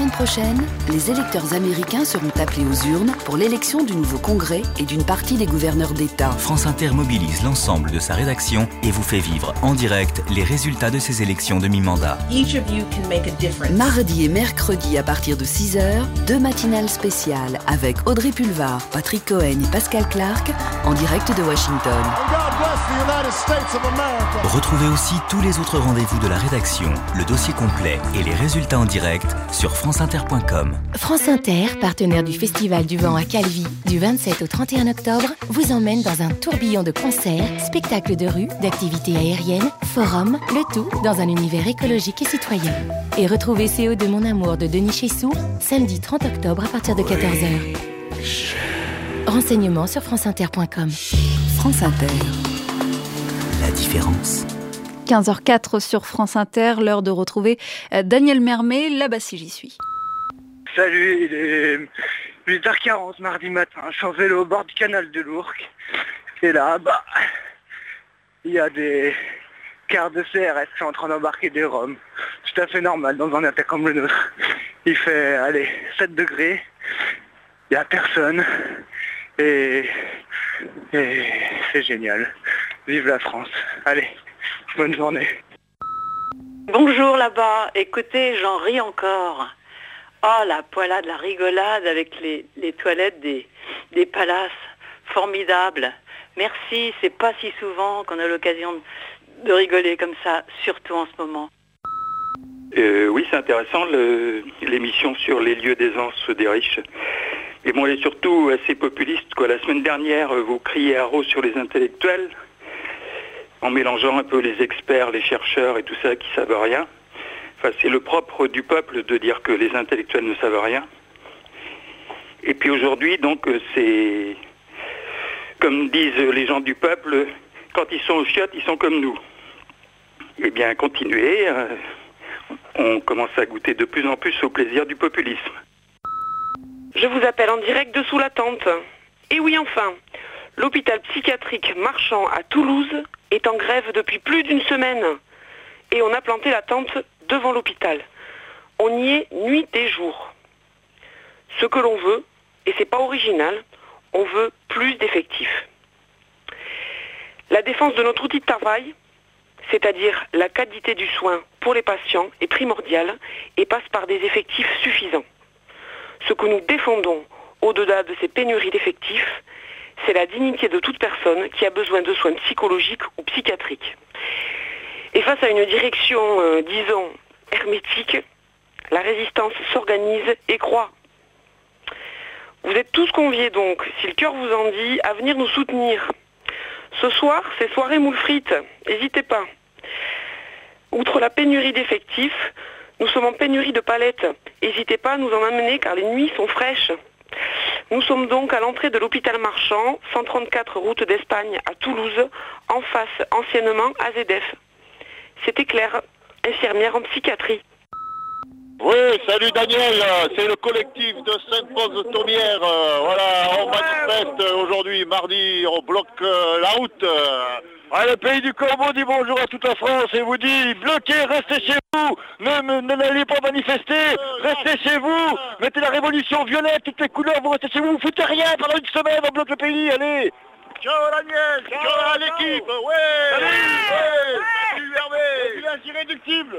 semaine prochaine, les électeurs américains seront appelés aux urnes pour l'élection du nouveau Congrès et d'une partie des gouverneurs d'État. France Inter mobilise l'ensemble de sa rédaction et vous fait vivre en direct les résultats de ces élections de mi-mandat. Mardi et mercredi à partir de 6h, 2 matinales spéciales avec Audrey Pulvar, Patrick Cohen et Pascal Clark en direct de Washington. Retrouvez aussi tous les autres rendez-vous de la rédaction, le dossier complet et les résultats en direct sur franceinter.com. France Inter, partenaire du Festival du Vent à Calvi, du 27 au 31 octobre, vous emmène dans un tourbillon de concerts, spectacles de rue, d'activités aériennes, forums, le tout dans un univers écologique et citoyen. Et retrouvez CO de Mon Amour de Denis Chessou, samedi 30 octobre à partir de 14h. Renseignements sur franceinter.com. France Inter. La différence. 15h04 sur France Inter, l'heure de retrouver Daniel Mermet, là-bas si j'y suis. Salut, il est 8h40 mardi matin, je suis en vélo au bord du canal de l'Ourcq. Et là, il y a des cars de CRS qui sont en train d'embarquer des Roms. Tout à fait normal dans un état comme le nôtre. Il fait, 7 degrés, il n'y a personne. Et c'est génial. Vive la France. Allez. Bonne journée. Bonjour là-bas. Écoutez, j'en ris encore. Oh, la poilade, la rigolade avec les toilettes des palaces. Formidable. Merci, c'est pas si souvent qu'on a l'occasion de rigoler comme ça, surtout en ce moment. Oui, c'est intéressant, l'émission sur les lieux d'aisance des riches. Et bon, elle est surtout assez populiste, quoi. La semaine dernière, vous criez haro sur les intellectuels, en mélangeant un peu les experts, les chercheurs et tout ça qui savent rien. Enfin, c'est le propre du peuple de dire que les intellectuels ne savent rien. Et puis aujourd'hui, donc, c'est... Comme disent les gens du peuple, quand ils sont aux chiottes, ils sont comme nous. Eh bien, continuez. On commence à goûter de plus en plus au plaisir du populisme. Je vous appelle en direct de sous la tente. Et oui, enfin, l'hôpital psychiatrique Marchand à Toulouse est en grève depuis plus d'une semaine. Et on a planté la tente devant l'hôpital. On y est nuit et jour. Ce que l'on veut, et c'est pas original, on veut plus d'effectifs. La défense de notre outil de travail, c'est-à-dire la qualité du soin pour les patients, est primordiale et passe par des effectifs suffisants. Ce que nous défendons au-delà de ces pénuries d'effectifs, c'est la dignité de toute personne qui a besoin de soins psychologiques ou psychiatriques. Et face à une direction, disons, hermétique, la résistance s'organise et croît. Vous êtes tous conviés donc, si le cœur vous en dit, à venir nous soutenir. Ce soir, c'est soirée moules frites, n'hésitez pas. Outre la pénurie d'effectifs, nous sommes en pénurie de palettes. N'hésitez pas à nous en amener car les nuits sont fraîches. Nous sommes donc à l'entrée de l'hôpital Marchand, 134 route d'Espagne à Toulouse, en face anciennement AZF. C'était Claire, infirmière en psychiatrie. Oui, salut Daniel, c'est le collectif de Sainte-Rose-de-Thomière. Voilà, on manifeste aujourd'hui, mardi, on bloque la route. Le pays du Corbeau dit bonjour à toute la France et vous dit bloquez, restez chez vous, n'allez pas manifester, restez chez vous, mettez la révolution violette, toutes les couleurs, vous restez chez vous, vous foutez rien pendant une semaine, on bloque le pays, allez. Ciao Daniel, ciao à l'équipe, ouais, salut Hervé, c'est irréductible.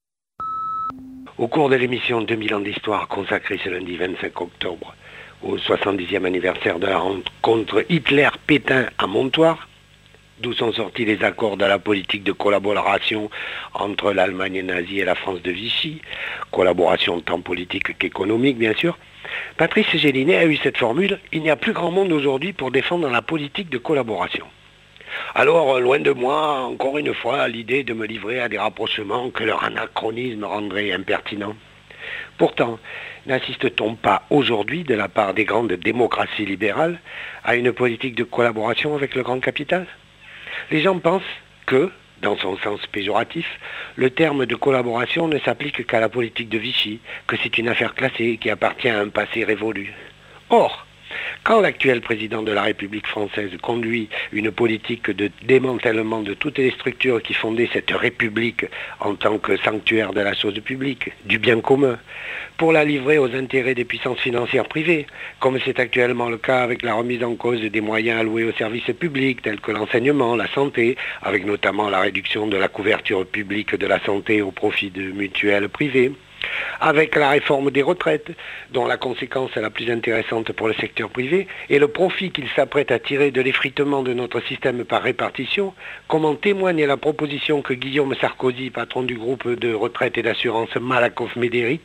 Au cours de l'émission 2000 ans d'histoire consacrée ce lundi 25 octobre au 70e anniversaire de la rencontre Hitler-Pétain à Montoire, d'où sont sortis les accords de la politique de collaboration entre l'Allemagne nazie et la France de Vichy, collaboration tant politique qu'économique bien sûr, Patrice Gélinet a eu cette formule « Il n'y a plus grand monde aujourd'hui pour défendre la politique de collaboration ». Alors, loin de moi, encore une fois, l'idée de me livrer à des rapprochements que leur anachronisme rendrait impertinent. Pourtant, n'assiste-t-on pas aujourd'hui, de la part des grandes démocraties libérales, à une politique de collaboration avec le grand capital ? Les gens pensent que, dans son sens péjoratif, le terme de collaboration ne s'applique qu'à la politique de Vichy, que c'est une affaire classée qui appartient à un passé révolu. Or, Quand l'actuel président de la République française conduit une politique de démantèlement de toutes les structures qui fondaient cette République en tant que sanctuaire de la chose publique, du bien commun, pour la livrer aux intérêts des puissances financières privées, comme c'est actuellement le cas avec la remise en cause des moyens alloués aux services publics tels que l'enseignement, la santé, avec notamment la réduction de la couverture publique de la santé au profit de mutuelles privées, avec la réforme des retraites, dont la conséquence est la plus intéressante pour le secteur privé, et le profit qu'il s'apprête à tirer de l'effritement de notre système par répartition, comme en témoigne la proposition que Guillaume Sarkozy, patron du groupe de retraite et d'assurance Malakoff-Médéric,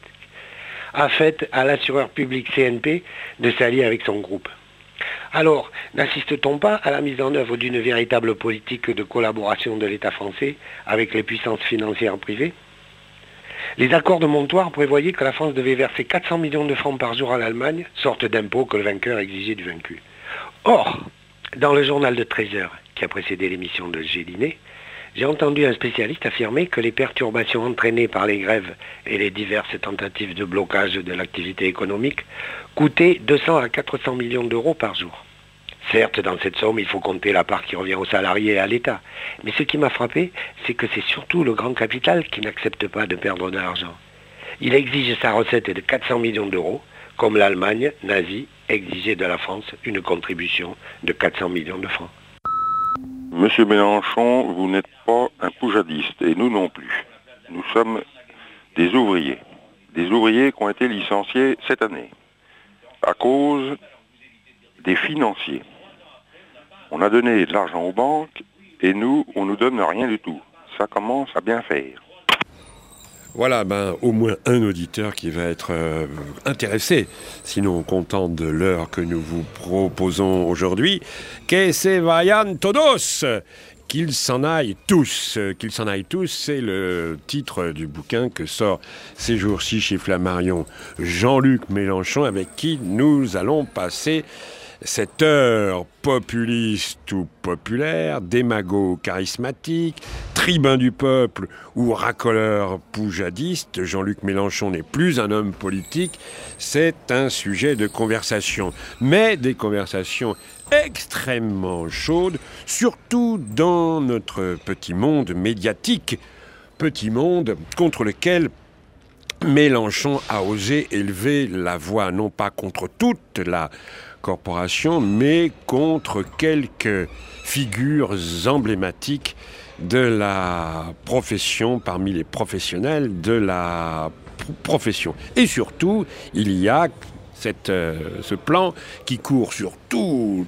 a faite à l'assureur public CNP de s'allier avec son groupe. Alors, n'assiste-t-on pas à la mise en œuvre d'une véritable politique de collaboration de l'État français avec les puissances financières privées ? Les accords de Montoire prévoyaient que la France devait verser 400 millions de francs par jour à l'Allemagne, sorte d'impôt que le vainqueur exigeait du vaincu. Or, dans le journal de 13h qui a précédé l'émission de Gélinet, j'ai entendu un spécialiste affirmer que les perturbations entraînées par les grèves et les diverses tentatives de blocage de l'activité économique coûtaient 200 à 400 millions d'euros par jour. Certes, dans cette somme, il faut compter la part qui revient aux salariés et à l'État. Mais ce qui m'a frappé, c'est que c'est surtout le grand capital qui n'accepte pas de perdre de l'argent. Il exige sa recette de 400 millions d'euros, comme l'Allemagne nazie exigeait de la France une contribution de 400 millions de francs. Monsieur Mélenchon, vous n'êtes pas un poujadiste, et nous non plus. Nous sommes des ouvriers qui ont été licenciés cette année, à cause des financiers. On a donné de l'argent aux banques, et nous, on nous donne rien du tout. Ça commence à bien faire. Voilà, au moins un auditeur qui va être intéressé, sinon content de l'heure que nous vous proposons aujourd'hui. Que se vayan todos, qu'ils s'en aillent tous. Qu'ils s'en aillent tous, c'est le titre du bouquin que sort ces jours-ci chez Flammarion Jean-Luc Mélenchon, avec qui nous allons passer cette heure populiste ou populaire, démago charismatique, tribun du peuple ou racoleur poujadiste. Jean-Luc Mélenchon n'est plus un homme politique, c'est un sujet de conversation. Mais des conversations extrêmement chaudes, surtout dans notre petit monde médiatique, petit monde contre lequel Mélenchon a osé élever la voix, non pas contre toute la corporation, mais contre quelques figures emblématiques de la profession, parmi les professionnels de la profession. Et surtout, il y a ce plan qui court sur tous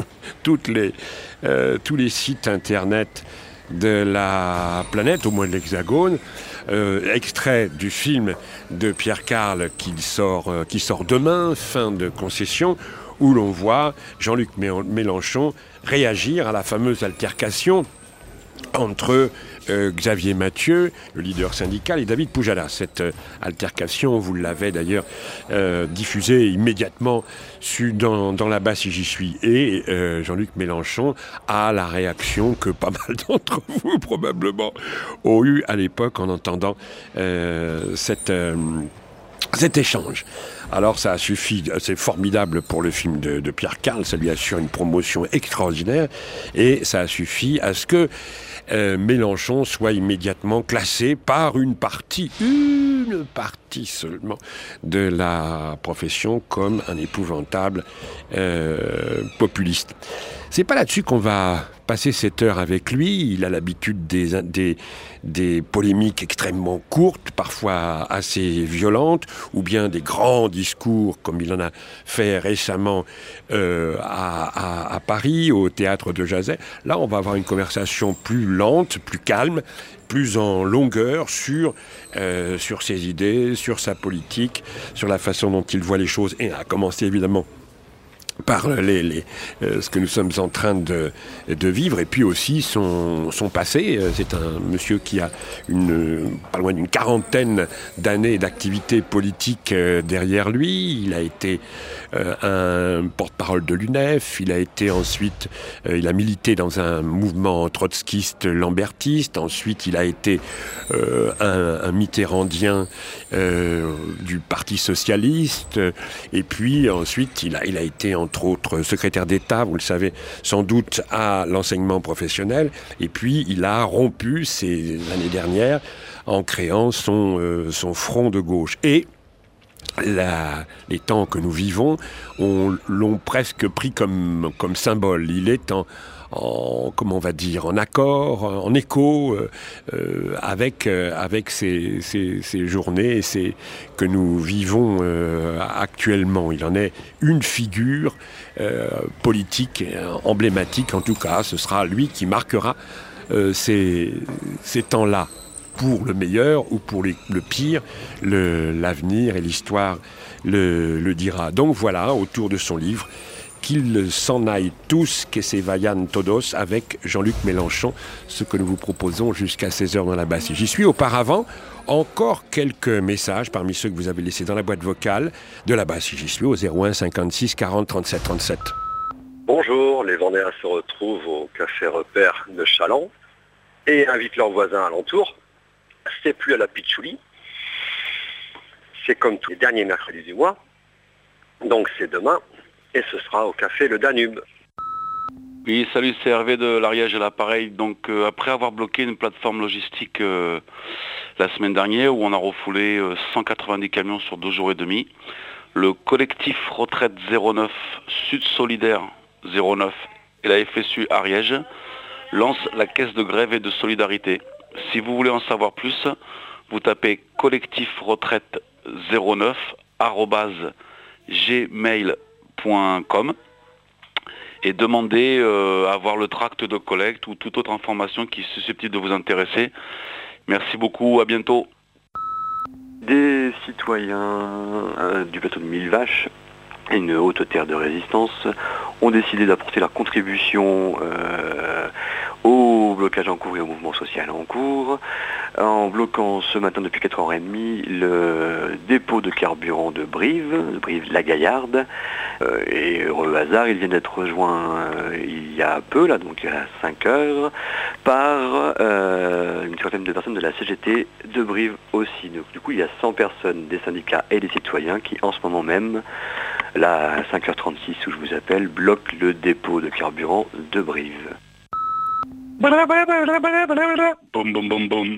les sites internet de la planète, au moins de l'Hexagone, extrait du film de Pierre Carles qui sort demain, fin de concession, où l'on voit Jean-Luc Mélenchon réagir à la fameuse altercation entre Xavier Mathieu, le leader syndical, et David Poujada. Cette altercation, vous l'avez d'ailleurs diffusée immédiatement dans la bas si j'y suis. Et Jean-Luc Mélenchon a la réaction que pas mal d'entre vous probablement ont eu à l'époque en entendant cet échange. Alors ça a suffi, c'est formidable pour le film de Pierre Carles, ça lui assure une promotion extraordinaire, et ça a suffi à ce que Mélenchon soit immédiatement classé par une partie seulement de la profession comme un épouvantable populiste. C'est pas là-dessus qu'on va passer cette heure avec lui. Il a l'habitude des polémiques extrêmement courtes, parfois assez violentes, ou bien des grands discours, comme il en a fait récemment à Paris, au théâtre de Jazet. Là, on va avoir une conversation plus lente, plus calme, plus en longueur sur ses idées, sur sa politique, sur la façon dont il voit les choses, et à commencer évidemment par ce que nous sommes en train de vivre, et puis aussi son passé. C'est un monsieur qui a pas loin d'une quarantaine d'années d'activité politique derrière lui. Il a été un porte-parole de l'UNEF, il a milité dans un mouvement trotskiste lambertiste, ensuite il a été un mitterrandien du Parti socialiste, et puis ensuite il a été entre autres secrétaire d'État, vous le savez sans doute, à l'enseignement professionnel. Et puis, il a rompu l'année dernière en créant son front de gauche. Et les temps que nous vivons l'ont presque pris comme symbole. Il est comment on va dire, en accord, en écho avec ces journées que nous vivons actuellement. Il en est une figure politique emblématique, en tout cas. Ce sera lui qui marquera ces temps-là, pour le meilleur ou pour le pire. L'avenir et l'histoire le dira. Donc voilà, autour de son livre, Qu'ils s'en aillent tous, que se vayan todos, avec Jean-Luc Mélenchon, ce que nous vous proposons jusqu'à 16h dans la basse. J'y suis. Auparavant, encore quelques messages parmi ceux que vous avez laissés dans la boîte vocale de la basse. J'y suis au 01 56 40 37 37. Bonjour, les Vendéens se retrouvent au Café Repère de Châlons et invitent leurs voisins alentour. C'est plus à la Pitchouli. C'est comme tous les derniers mercredis du mois. Donc c'est demain. Et ce sera au Café Le Danube. Oui, salut, c'est Hervé de l'Ariège à l'appareil. Donc après avoir bloqué une plateforme logistique la semaine dernière où on a refoulé 190 camions sur 2 jours et demi, le collectif Retraite 09, Sud Solidaire 09 et la FSU Ariège lancent la caisse de grève et de solidarité. Si vous voulez en savoir plus, vous tapez collectif retraite 09 @gmail.com et demandez à avoir le tract de collecte ou toute autre information qui est susceptible de vous intéresser. Merci beaucoup, à bientôt. Des citoyens du plateau de Millevaches, une haute terre de résistance, ont décidé d'apporter leur contribution au blocage en cours et au mouvement social en cours, en bloquant ce matin depuis 4h30 le dépôt de carburant de Brive-la Gaillarde. Et heureux hasard, ils viennent d'être rejoints il y a peu, là, donc à 5h, par une cinquantaine de personnes de la CGT de Brive aussi. Donc, du coup, il y a 100 personnes des syndicats et des citoyens qui, en ce moment même, là, à 5h36 où je vous appelle, bloquent le dépôt de carburant de Brive. Boum boum boum boum.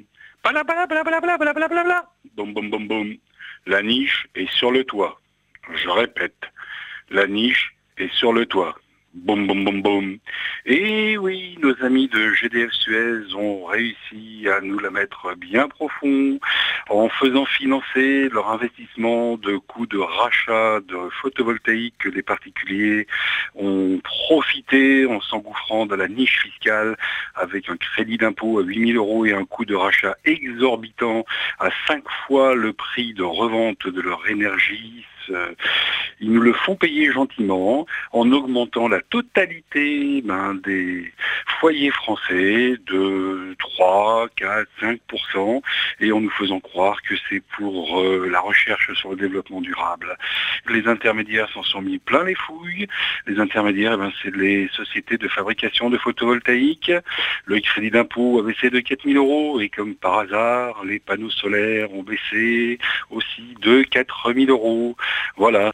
Boum boum boum boum. La niche est sur le toit. Je répète, la niche est sur le toit. Boum boum boum boum. Et oui, nos amis de GDF Suez ont réussi à nous la mettre bien profond en faisant financer leur investissement de coûts de rachat de photovoltaïque que les particuliers ont profité en s'engouffrant dans la niche fiscale avec un crédit d'impôt à 8 000 € et un coût de rachat exorbitant à 5 fois le prix de revente de leur énergie. Ils nous le font payer gentiment en augmentant la totalité des foyers français de 3, 4, 5% et en nous faisant croire que c'est pour la recherche sur le développement durable. Les intermédiaires s'en sont mis plein les fouilles. Les intermédiaires, c'est les sociétés de fabrication de photovoltaïque. Le crédit d'impôt a baissé de 4 000 € et comme par hasard, les panneaux solaires ont baissé aussi de 4 000 €. Voilà.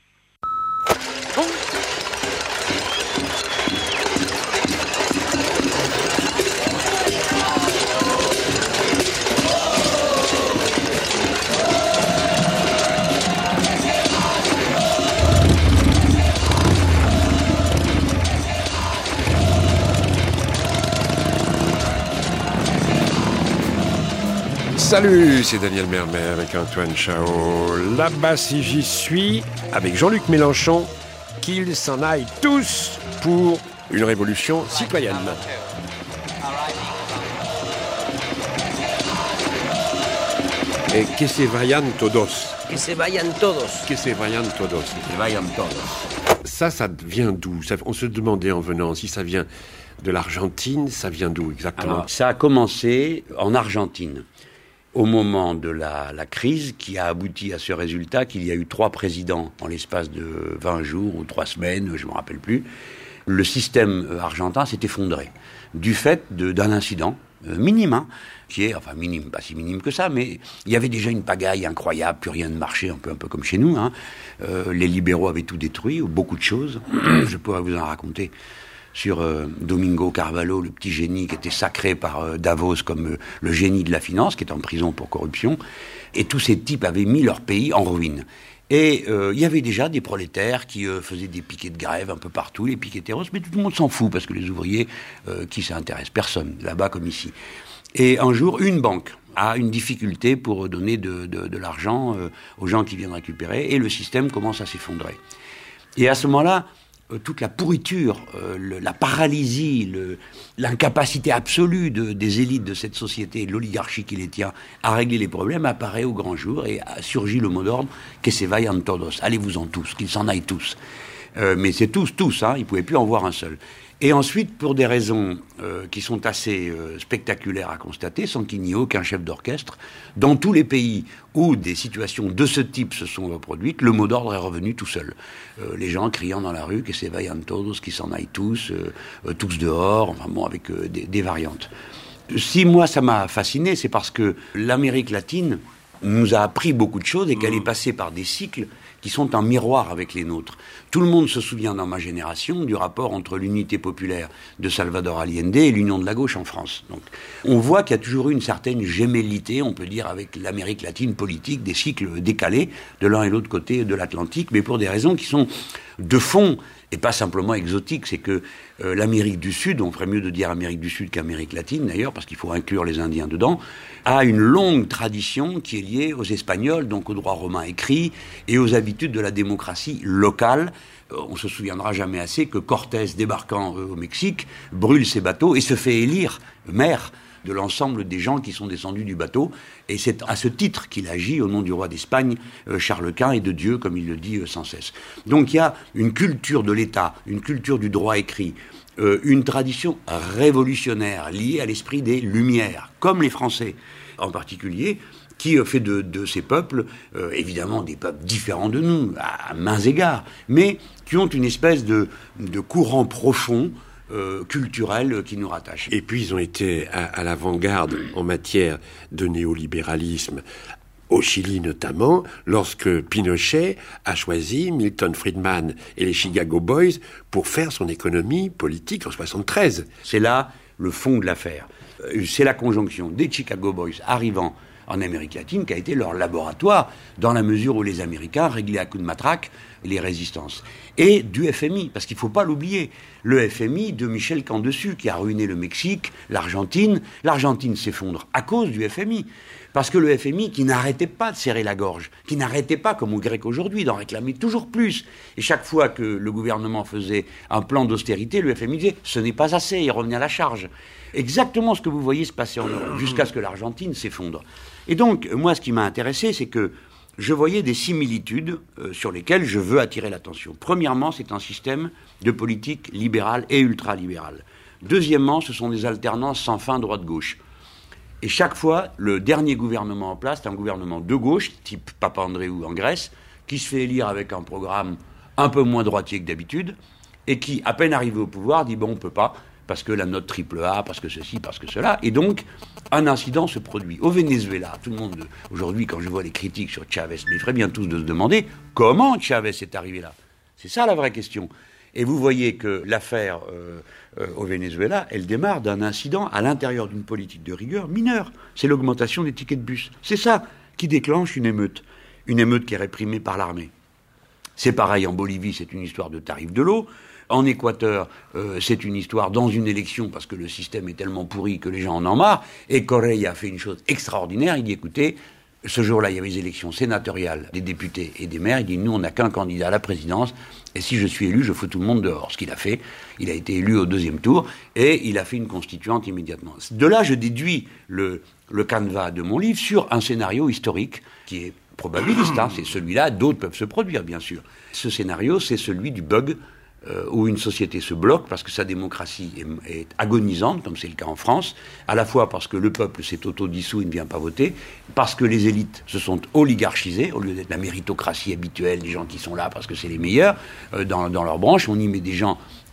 Salut, c'est Daniel Mermet avec Antoine Chao. Là-bas, si j'y suis, avec Jean-Luc Mélenchon, qu'ils s'en aillent tous pour une révolution citoyenne. Et que se vayan todos. Que se vayan todos. Que se vayan todos. Que se vayan todos. Ça vient d'où? On se demandait en venant si ça vient de l'Argentine, ça vient d'où exactement? Alors, ça a commencé en Argentine. Au moment de la crise qui a abouti à ce résultat qu'il y a eu 3 présidents en l'espace de 20 jours ou 3 semaines, je ne me rappelle plus, le système argentin s'est effondré du fait d'un incident minime, qui est, enfin minime, pas si minime que ça, mais il y avait déjà une pagaille incroyable, plus rien ne marchait, un peu comme chez nous. Les libéraux avaient tout détruit, beaucoup de choses. Je pourrais vous en raconter sur Domingo Carvalho, le petit génie qui était sacré par Davos comme le génie de la finance, qui est en prison pour corruption. Et tous ces types avaient mis leur pays en ruine. Et il y avait déjà des prolétaires qui faisaient des piquets de grève un peu partout, les piquets terrosses, mais tout le monde s'en fout, parce que les ouvriers, qui s'intéressent? Personne, là-bas comme ici. Et un jour, une banque a une difficulté pour donner de l'argent aux gens qui viennent récupérer, et le système commence à s'effondrer. Et à ce moment-là, toute la pourriture, la paralysie, l'incapacité absolue des élites de cette société, de l'oligarchie qui les tient, à régler les problèmes, apparaît au grand jour et surgit le mot d'ordre « que se vayan todos ». Allez-vous-en tous, qu'ils s'en aillent tous. Mais c'est tous, ils ne pouvaient plus en voir un seul. Et ensuite, pour des raisons qui sont assez spectaculaires à constater, sans qu'il n'y ait aucun chef d'orchestre, dans tous les pays où des situations de ce type se sont reproduites, le mot d'ordre est revenu tout seul. Les gens criant dans la rue « que se vayan todos », qu'ils s'en aillent tous, tous dehors, enfin bon, avec des variantes. Si moi ça m'a fasciné, c'est parce que l'Amérique latine nous a appris beaucoup de choses et qu'elle est passée par des cycles qui sont en miroir avec les nôtres. Tout le monde se souvient dans ma génération du rapport entre l'unité populaire de Salvador Allende et l'union de la gauche en France. Donc, on voit qu'il y a toujours eu une certaine gémellité, on peut dire, avec l'Amérique latine politique, des cycles décalés de l'un et l'autre côté de l'Atlantique, mais pour des raisons qui sont de fond et pas simplement exotiques. C'est que l'Amérique du Sud, on ferait mieux de dire Amérique du Sud qu'Amérique latine d'ailleurs, parce qu'il faut inclure les Indiens dedans, a une longue tradition qui est liée aux Espagnols, donc au droit romain écrit, et aux habitudes de la démocratie locale. On se souviendra jamais assez que Cortés, débarquant au Mexique, brûle ses bateaux et se fait élire maire de l'ensemble des gens qui sont descendus du bateau. Et c'est à ce titre qu'il agit au nom du roi d'Espagne, Charles Quint, et de Dieu, comme il le dit sans cesse. Donc il y a une culture de l'État, une culture du droit écrit, une tradition révolutionnaire liée à l'esprit des Lumières, comme les Français en particulier, qui fait de ces peuples, évidemment des peuples différents de nous, à mains égards, mais qui ont une espèce de courant profond, culturel qui nous rattache. Et puis ils ont été à l'avant-garde en matière de néolibéralisme, au Chili notamment, lorsque Pinochet a choisi Milton Friedman et les Chicago Boys pour faire son économie politique en 1973. C'est là le fond de l'affaire. C'est la conjonction des Chicago Boys arrivant en Amérique latine qui a été leur laboratoire, dans la mesure où les Américains réglaient à coups de matraque les résistances. Et du FMI, parce qu'il ne faut pas l'oublier, le FMI de Michel Camdessus, qui a ruiné le Mexique, l'Argentine. L'Argentine s'effondre à cause du FMI. Parce que le FMI, qui n'arrêtait pas de serrer la gorge, qui n'arrêtait pas, comme aux Grecs aujourd'hui, d'en réclamer toujours plus. Et chaque fois que le gouvernement faisait un plan d'austérité, le FMI disait « ce n'est pas assez », il revenait à la charge. Exactement ce que vous voyez se passer en Europe, jusqu'à ce que l'Argentine s'effondre. Et donc, moi, ce qui m'a intéressé, c'est que je voyais des similitudes sur lesquelles je veux attirer l'attention. Premièrement, c'est un système de politique libérale et ultralibérale. Deuxièmement, ce sont des alternances sans fin droite-gauche. Et chaque fois, le dernier gouvernement en place, c'est un gouvernement de gauche, type Papandréou en Grèce, qui se fait élire avec un programme un peu moins droitier que d'habitude, et qui, à peine arrivé au pouvoir, dit « bon, on ne peut pas, parce que la note AAA, parce que ceci, parce que cela ». Et donc, un incident se produit. Au Venezuela, tout le monde, aujourd'hui, quand je vois les critiques sur Chavez, mais il ferait bien tous de se demander comment Chavez est arrivé là. C'est ça la vraie question. Et vous voyez que l'affaire au Venezuela, elle démarre d'un incident à l'intérieur d'une politique de rigueur mineure. C'est l'augmentation des tickets de bus. C'est ça qui déclenche une émeute qui est réprimée par l'armée. C'est pareil en Bolivie, c'est une histoire de tarif de l'eau. En Équateur, c'est une histoire dans une élection, parce que le système est tellement pourri que les gens en ont marre. Et Correa a fait une chose extraordinaire, il dit écoutez, ce jour-là, il y avait les élections sénatoriales des députés et des maires. Il dit, nous, on n'a qu'un candidat à la présidence. Et si je suis élu, je fous tout le monde dehors. Ce qu'il a fait, il a été élu au deuxième tour et il a fait une constituante immédiatement. De là, je déduis le canevas de mon livre sur un scénario historique qui est probabiliste. C'est celui-là, d'autres peuvent se produire, bien sûr. Ce scénario, c'est celui du bug où une société se bloque parce que sa démocratie est agonisante, comme c'est le cas en France, à la fois parce que le peuple s'est autodissous et ne vient pas voter, parce que les élites se sont oligarchisées, au lieu d'être la méritocratie habituelle, des gens qui sont là parce que c'est les meilleurs, dans leur branche, on y met des gens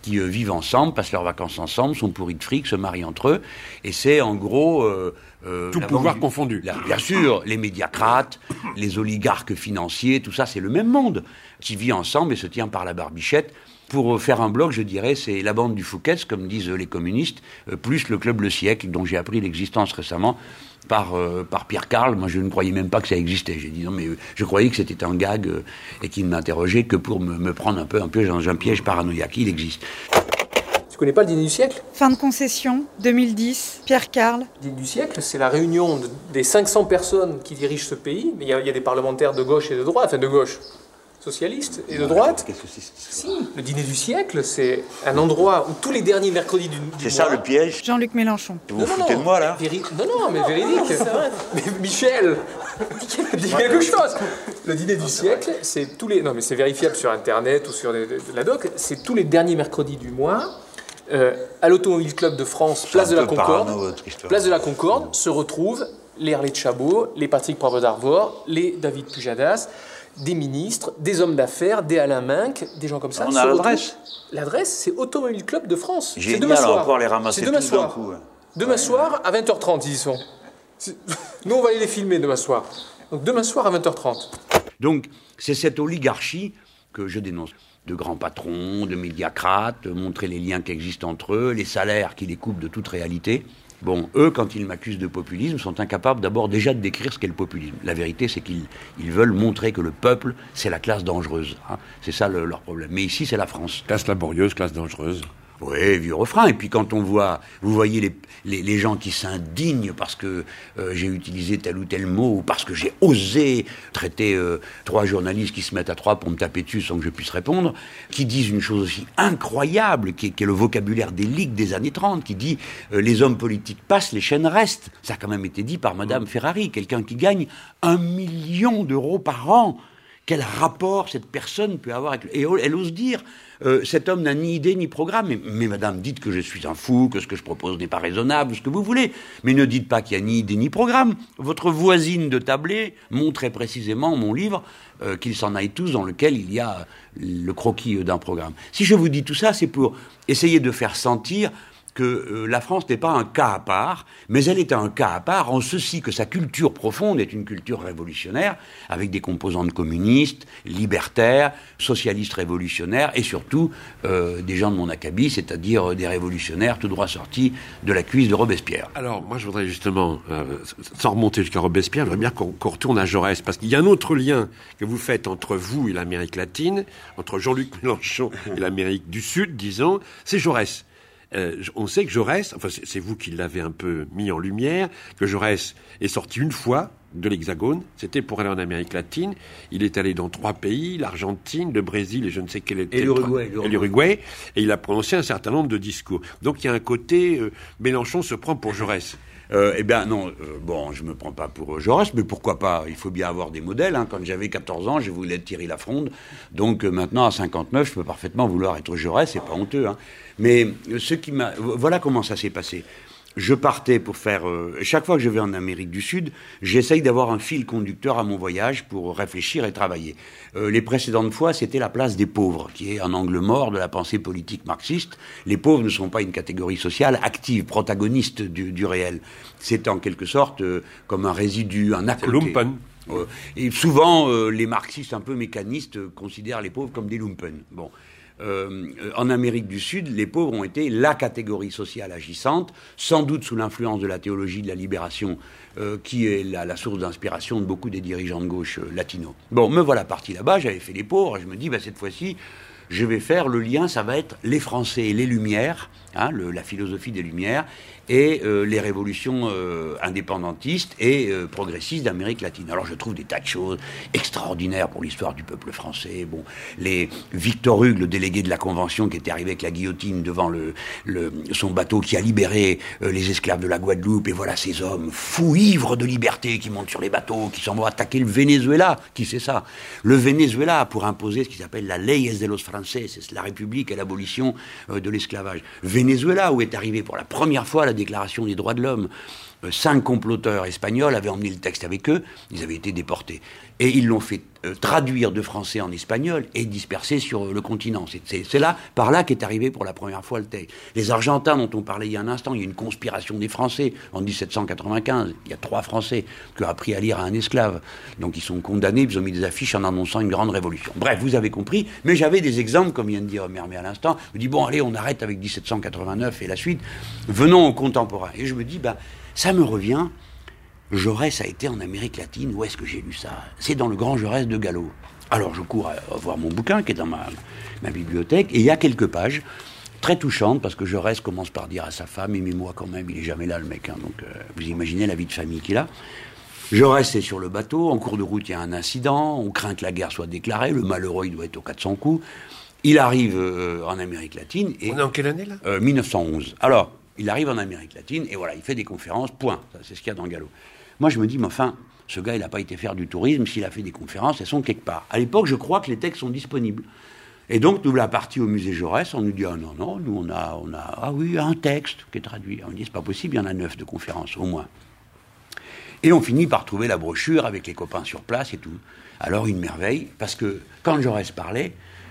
qui vivent ensemble, passent leurs vacances ensemble, sont pourris de fric, se marient entre eux. Et c'est en gros... tout pouvoir confondu. Bien sûr, les médiacrates, les oligarques financiers, tout ça, c'est le même monde qui vit ensemble et se tient par la barbichette. Pour faire un blog, je dirais, c'est la bande du Fouquet's, comme disent les communistes, plus le Club Le Siècle, dont j'ai appris l'existence récemment par Pierre Carl. Moi, je ne croyais même pas que ça existait. J'ai dit non, mais je croyais que c'était un gag et qu'il ne m'interrogeait que pour me prendre un peu dans un piège paranoïaque. Il existe. Tu connais pas le dîner du siècle ? Fin de concession, 2010, Pierre Carl. Le dîner du siècle, c'est la réunion des 500 personnes qui dirigent ce pays. Mais il y a des parlementaires de gauche et de droite, enfin de gauche, socialistes et de droite. Qu'est-ce que c'est ? Si, le dîner du siècle, c'est un endroit où tous les derniers mercredis du mois... C'est ça le piège ? Jean-Luc Mélenchon. Vous vous foutez de moi, là ? Non, mais véridique. C'est vrai. Mais Michel, dis quelque chose. Le dîner du siècle, c'est tous les... Non, mais c'est vérifiable sur Internet ou sur la doc. C'est tous les derniers mercredis du mois... à l'Automobile Club de France, place de la Concorde, se retrouvent les Harley de Chabot, les Patrick Poivre d'Arvor, les David Pujadas, des ministres, des hommes d'affaires, des Alain Minck, des gens comme ça. On a l'adresse. L'adresse, c'est Automobile Club de France. Génial, c'est demain soir. encore les ramasser tous d'un coup. Demain soir à 20h30, ils y sont. Nous, on va aller les filmer demain soir. Donc demain soir à 20h30. Donc, c'est cette oligarchie que je dénonce. De grands patrons, de médiacrates, montrer les liens qui existent entre eux, les salaires qui les coupent de toute réalité. Bon, eux, quand ils m'accusent de populisme, sont incapables d'abord déjà de décrire ce qu'est le populisme. La vérité, c'est qu'ils veulent montrer que le peuple, c'est la classe dangereuse. Hein. C'est ça leur problème. Mais ici, c'est la France. Classe laborieuse, classe dangereuse. Oui, vieux refrain. Et puis quand on voit, vous voyez les gens qui s'indignent parce que j'ai utilisé tel ou tel mot, ou parce que j'ai osé traiter 3 journalistes qui se mettent à 3 pour me taper dessus sans que je puisse répondre, qui disent une chose aussi incroyable, qui est le vocabulaire des ligues des années 30, qui dit les hommes politiques passent, les chaînes restent. Ça a quand même été dit par Madame Ferrari, quelqu'un qui gagne 1 million d'euros par an. Quel rapport cette personne peut avoir avec... Et elle ose dire, cet homme n'a ni idée ni programme. Mais madame, dites que je suis un fou, que ce que je propose n'est pas raisonnable, ce que vous voulez. Mais ne dites pas qu'il n'y a ni idée ni programme. Votre voisine de tablé montrait précisément mon livre, qu'ils s'en aillent tous, dans lequel il y a le croquis d'un programme. Si je vous dis tout ça, c'est pour essayer de faire sentir que la France n'est pas un cas à part, mais elle est un cas à part en ceci que sa culture profonde est une culture révolutionnaire, avec des composantes communistes, libertaires, socialistes révolutionnaires, et surtout des gens de mon acabit, c'est-à-dire des révolutionnaires tout droit sortis de la cuisse de Robespierre. Alors, moi, je voudrais justement, sans remonter jusqu'à Robespierre, j'aimerais bien qu'on retourne à Jaurès, parce qu'il y a un autre lien que vous faites entre vous et l'Amérique latine, entre Jean-Luc Mélenchon et l'Amérique du Sud, disons, c'est Jaurès. On sait que Jaurès, enfin c'est vous qui l'avez un peu mis en lumière, que Jaurès est sorti une fois de l'Hexagone, c'était pour aller en Amérique latine. Il est allé dans 3 pays, l'Argentine, le Brésil et je ne sais quel était l'Uruguay, et il a prononcé un certain nombre de discours. Donc il y a un côté, Mélenchon se prend pour Jaurès. Eh bien non, bon, je me prends pas pour Jaurès, mais pourquoi pas, il faut bien avoir des modèles. Hein. Quand j'avais 14 ans, je voulais être Thierry Lafronde, donc maintenant à 59, je peux parfaitement vouloir être Jaurès, c'est pas honteux. Hein. Mais voilà comment ça s'est passé. Je partais pour faire... chaque fois que je vais en Amérique du Sud, j'essaye d'avoir un fil conducteur à mon voyage pour réfléchir et travailler. Les précédentes fois, c'était la place des pauvres, qui est un angle mort de la pensée politique marxiste. Les pauvres ne sont pas une catégorie sociale active, protagoniste du réel. C'est en quelque sorte comme un résidu, un à côté. Lumpen. Et souvent, les marxistes un peu mécanistes considèrent les pauvres comme des lumpen. Bon. En Amérique du Sud, les pauvres ont été la catégorie sociale agissante, sans doute sous l'influence de la théologie de la libération, qui est la source d'inspiration de beaucoup des dirigeants de gauche latinos. Bon, me voilà parti là-bas, j'avais fait les pauvres, et je me dis, cette fois-ci, je vais faire le lien, ça va être les Français et les Lumières, hein, la philosophie des Lumières, et les révolutions indépendantistes et progressistes d'Amérique latine. Alors je trouve des tas de choses extraordinaires pour l'histoire du peuple français. Bon, les Victor Hugues, le délégué de la Convention qui était arrivé avec la guillotine devant son bateau qui a libéré les esclaves de la Guadeloupe, et voilà ces hommes fous, ivres de liberté, qui montent sur les bateaux, qui s'en vont attaquer le Venezuela. Qui c'est ça? Le Venezuela, pour imposer ce qui s'appelle la Leyes de los Franceses, c'est la République et l'abolition de l'esclavage. Venezuela, où est arrivé pour la première fois la Déclaration des droits de l'homme. 5 comploteurs espagnols avaient emmené le texte avec eux, ils avaient été déportés. Et ils l'ont fait traduire de français en espagnol et disperser sur le continent. C'est là, par là qu'est arrivé pour la première fois le texte. Les Argentins dont on parlait il y a un instant, il y a une conspiration des Français en 1795. Il y a 3 Français qui ont appris à lire à un esclave. Donc ils sont condamnés, ils ont mis des affiches en annonçant une grande révolution. Bref, vous avez compris, mais j'avais des exemples, comme vient de dire Mermet à l'instant. Je me dis, bon, allez, on arrête avec 1789 et la suite. Venons au contemporain. Et je me dis, ça me revient... Jaurès a été en Amérique latine. Où est-ce que j'ai lu ça? C'est dans le Grand Jaurès de Gallo. Alors je cours à voir mon bouquin qui est dans ma bibliothèque, et il y a quelques pages très touchantes, parce que Jaurès commence par dire à sa femme, aimez-moi quand même, il est jamais là le mec, hein, donc vous imaginez la vie de famille qu'il a. Jaurès est sur le bateau, en cours de route il y a un incident, on craint que la guerre soit déclarée, le malheureux il doit être aux 400 coups, il arrive en Amérique latine. Et, on est en quelle année là 1911. Alors, il arrive en Amérique latine, et voilà, il fait des conférences, point, ça, c'est ce qu'il y a dans Gallo. Moi, je me dis, mais enfin, ce gars, il n'a pas été faire du tourisme. S'il a fait des conférences, elles sont quelque part. À l'époque, je crois que les textes sont disponibles. Et donc, nous, la partie au musée Jaurès, on nous dit, ah non, nous, on a, ah oui, un texte qui est traduit. On dit, c'est pas possible, il y en a 9 de conférences, au moins. Et on finit par trouver la brochure avec les copains sur place et tout. Alors, une merveille, parce que quand Jaurès parlait,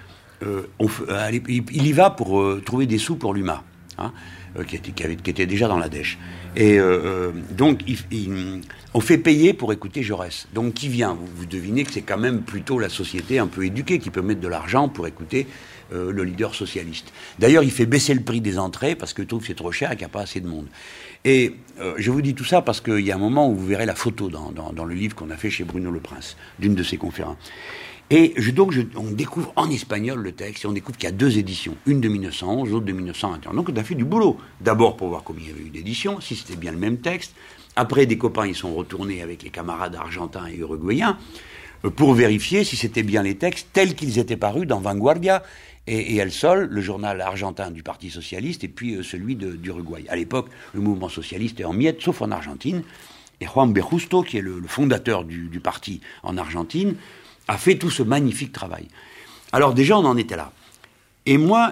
il y va pour trouver des sous pour l'UMA. Hein, qui était déjà dans la dèche. Et donc, on fait payer pour écouter Jaurès. Donc, qui vient? Vous devinez que c'est quand même plutôt la société un peu éduquée qui peut mettre de l'argent pour écouter le leader socialiste. D'ailleurs, il fait baisser le prix des entrées parce qu'il trouve que c'est trop cher et qu'il n'y a pas assez de monde. Et je vous dis tout ça parce qu'il y a un moment où vous verrez la photo dans le livre qu'on a fait chez Bruno Le Prince, d'une de ses conférences. Et on découvre en espagnol le texte, et on découvre qu'il y a 2 éditions, une de 1911, l'autre de 1921. Donc on a fait du boulot. D'abord pour voir combien il y avait eu d'éditions, si c'était bien le même texte. Après, des copains, ils sont retournés avec les camarades argentins et uruguayens pour vérifier si c'était bien les textes tels qu'ils étaient parus dans Vanguardia et El Sol, le journal argentin du Parti socialiste, et puis celui d'Uruguay. À l'époque, le mouvement socialiste est en miettes, sauf en Argentine. Et Juan B. Justo, qui est le fondateur du parti en Argentine, a fait tout ce magnifique travail. Alors déjà, on en était là. Et moi,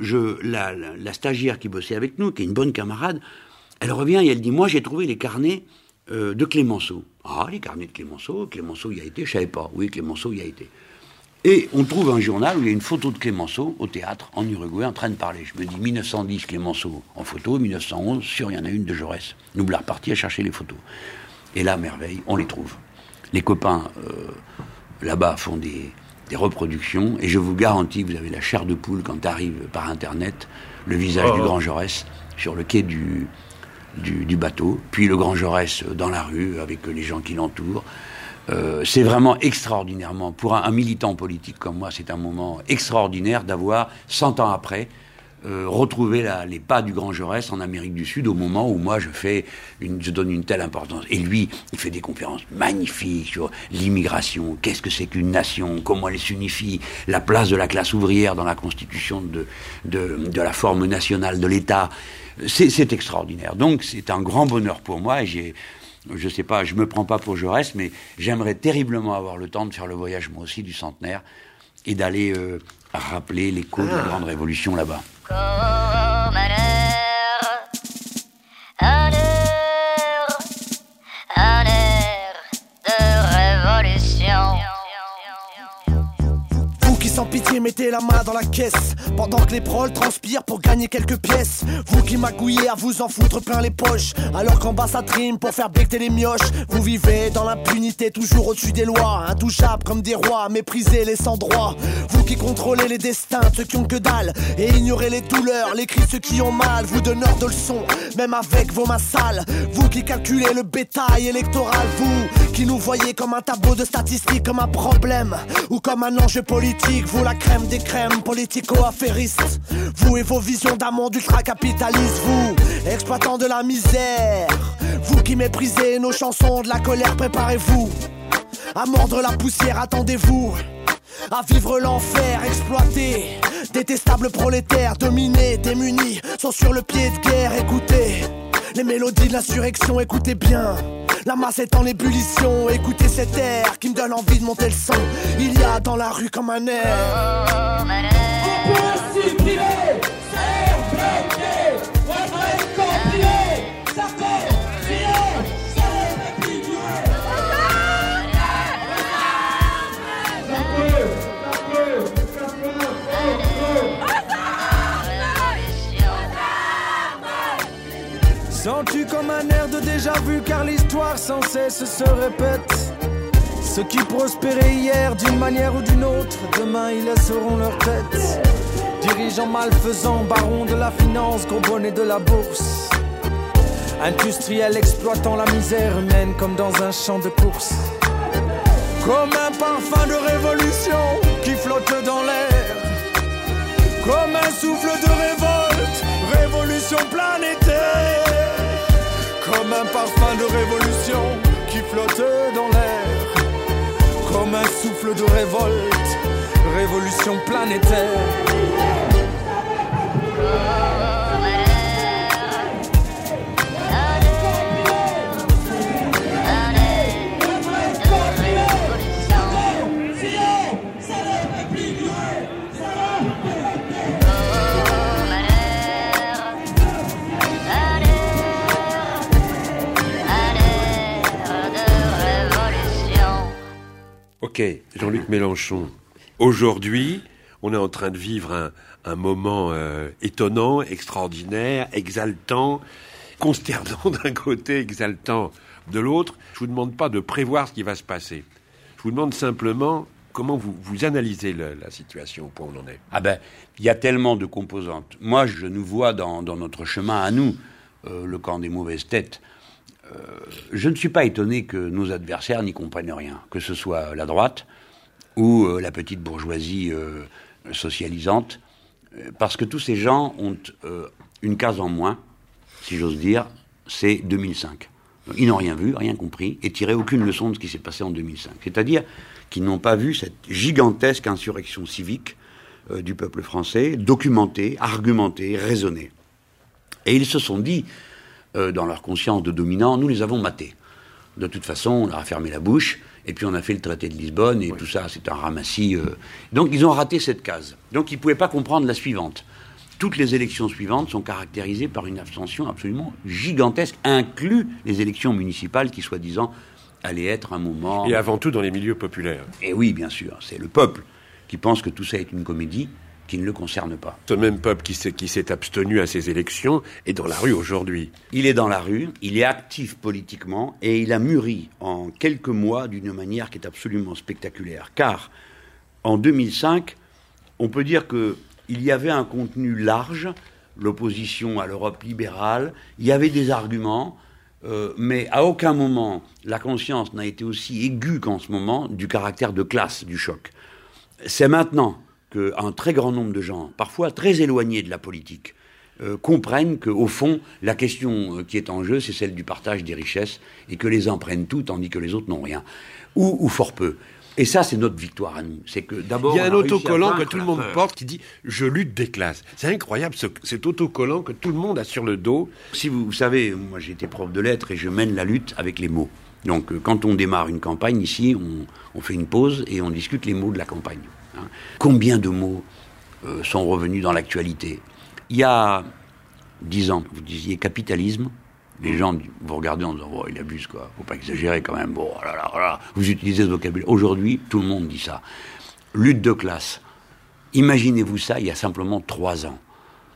la stagiaire qui bossait avec nous, qui est une bonne camarade, elle revient et elle dit, moi j'ai trouvé les carnets de Clémenceau. Ah, les carnets de Clémenceau y a été, je savais pas. Oui, Clémenceau y a été. Et on trouve un journal où il y a une photo de Clémenceau au théâtre, en Uruguay, en train de parler. Je me dis, 1910, Clémenceau en photo, 1911, sûr, il y en a une de Jaurès. Nous, la reparti à chercher les photos. Et là, merveille, on les trouve. Les copains... là-bas font des reproductions, et je vous garantis, vous avez la chair de poule quand arrive par Internet le visage du Grand Jaurès sur le quai du bateau, puis le Grand Jaurès dans la rue avec les gens qui l'entourent. C'est vraiment extraordinairement, pour un militant politique comme moi, c'est un moment extraordinaire d'avoir, 100 ans après, retrouver les pas du Grand Jaurès en Amérique du Sud au moment où moi je donne une telle importance. Et lui, il fait des conférences magnifiques sur l'immigration, qu'est-ce que c'est qu'une nation, comment elle s'unifie, la place de la classe ouvrière dans la constitution de la forme nationale de l'État. C'est extraordinaire. Donc c'est un grand bonheur pour moi, et je sais pas, je me prends pas pour Jaurès, mais j'aimerais terriblement avoir le temps de faire le voyage moi aussi du centenaire et d'aller rappeler l'écho de la grande révolution là-bas. Comme un air de révolution. Vous qui sans pitié mettez la main dans la caisse pendant que les proles transpirent pour gagner quelques pièces. Vous qui magouillez à vous en foutre plein les poches alors qu'en bas ça trime pour faire becter les mioches. Vous vivez dans l'impunité toujours au-dessus des lois, intouchables comme des rois, méprisés les sans droit. Vous qui contrôlez les destins de ceux qui ont que dalle et ignorez les douleurs, les cris de ceux qui ont mal, vous donneurs de leçons, même avec vos mains sales. Vous qui calculez le bétail électoral, vous qui nous voyez comme un tableau de statistiques, comme un problème ou comme un enjeu politique. Vous la crème des crèmes politico-affairistes, vous et vos visions d'un monde ultra-capitaliste. Vous, exploitant de la misère, vous qui méprisez nos chansons de la colère, préparez-vous à mordre la poussière, attendez-vous à vivre l'enfer, exploité. Détestables prolétaires, dominés, démunis, sont sur le pied de guerre. Écoutez les mélodies de l'insurrection, écoutez bien. La masse est en ébullition, écoutez cet air qui me donne envie de monter le son. Il y a dans la rue comme un air. On peut supprimer, c'est bloqué, on va compiler, ça fait filer. perçu comme un air de déjà-vu, car l'histoire sans cesse se répète. Ceux qui prospéraient hier d'une manière ou d'une autre, demain ils laisseront leur tête. Dirigeants malfaisants, barons de la finance, gros bonnets de la bourse. Industriels exploitant la misère humaine comme dans un champ de course. Comme un parfum de révolution qui flotte dans l'air. Comme un souffle de révolte, révolution planétaire. Comme un parfum de révolution qui flotte dans l'air. Comme un souffle de révolte, révolution planétaire. Ok, Jean-Luc Mélenchon, aujourd'hui, on est en train de vivre un moment étonnant, extraordinaire, exaltant, consternant d'un côté, exaltant de l'autre. Je ne vous demande pas de prévoir ce qui va se passer. Je vous demande simplement comment vous analysez la situation, au point où on en est. Ah ben, il y a tellement de composantes. Moi, je nous vois dans notre chemin à nous, le camp des mauvaises têtes. Je ne suis pas étonné que nos adversaires n'y comprennent rien, que ce soit la droite ou la petite bourgeoisie socialisante, parce que tous ces gens ont une case en moins, si j'ose dire, c'est 2005. Donc, ils n'ont rien vu, rien compris, et tiré aucune leçon de ce qui s'est passé en 2005. C'est-à-dire qu'ils n'ont pas vu cette gigantesque insurrection civique du peuple français, documentée, argumentée, raisonnée. Et ils se sont dit, dans leur conscience de dominants, nous les avons matés. De toute façon, on leur a fermé la bouche, et puis on a fait le traité de Lisbonne, et tout ça, c'est un ramassis. Donc ils ont raté cette case. Donc ils ne pouvaient pas comprendre la suivante. Toutes les élections suivantes sont caractérisées par une abstention absolument gigantesque, inclus les élections municipales qui, soi-disant, allaient être un moment... Et avant tout dans les milieux populaires. Et oui, bien sûr, c'est le peuple qui pense que tout ça est une comédie, qui ne le concerne pas. Ce même peuple qui s'est abstenu à ces élections est dans la rue aujourd'hui. Il est dans la rue, il est actif politiquement et il a mûri en quelques mois d'une manière qui est absolument spectaculaire. Car en 2005, on peut dire qu'il y avait un contenu large, l'opposition à l'Europe libérale, il y avait des arguments, mais à aucun moment la conscience n'a été aussi aiguë qu'en ce moment du caractère de classe du choc. C'est maintenant qu'un très grand nombre de gens, parfois très éloignés de la politique, comprennent qu'au fond, la question qui est en jeu, c'est celle du partage des richesses, et que les uns prennent tout, tandis que les autres n'ont rien, ou fort peu. Et ça, c'est notre victoire à nous. C'est que d'abord, il y a un autocollant que tout le monde porte qui dit « Je lutte des classes ». C'est incroyable, cet autocollant que tout le monde a sur le dos. Si vous savez, moi j'ai été prof de lettres et je mène la lutte avec les mots. Donc quand on démarre une campagne, ici, on fait une pause et on discute les mots de la campagne. Combien de mots sont revenus dans l'actualité? Il y a 10 ans, vous disiez capitalisme. Les gens, vous regardez en disant, oh, il abuse, quoi. Faut pas exagérer, quand même. Bon, oh là là, oh là. Vous utilisez ce vocabulaire. Aujourd'hui, tout le monde dit ça. Lutte de classe. Imaginez-vous ça il y a simplement 3 ans.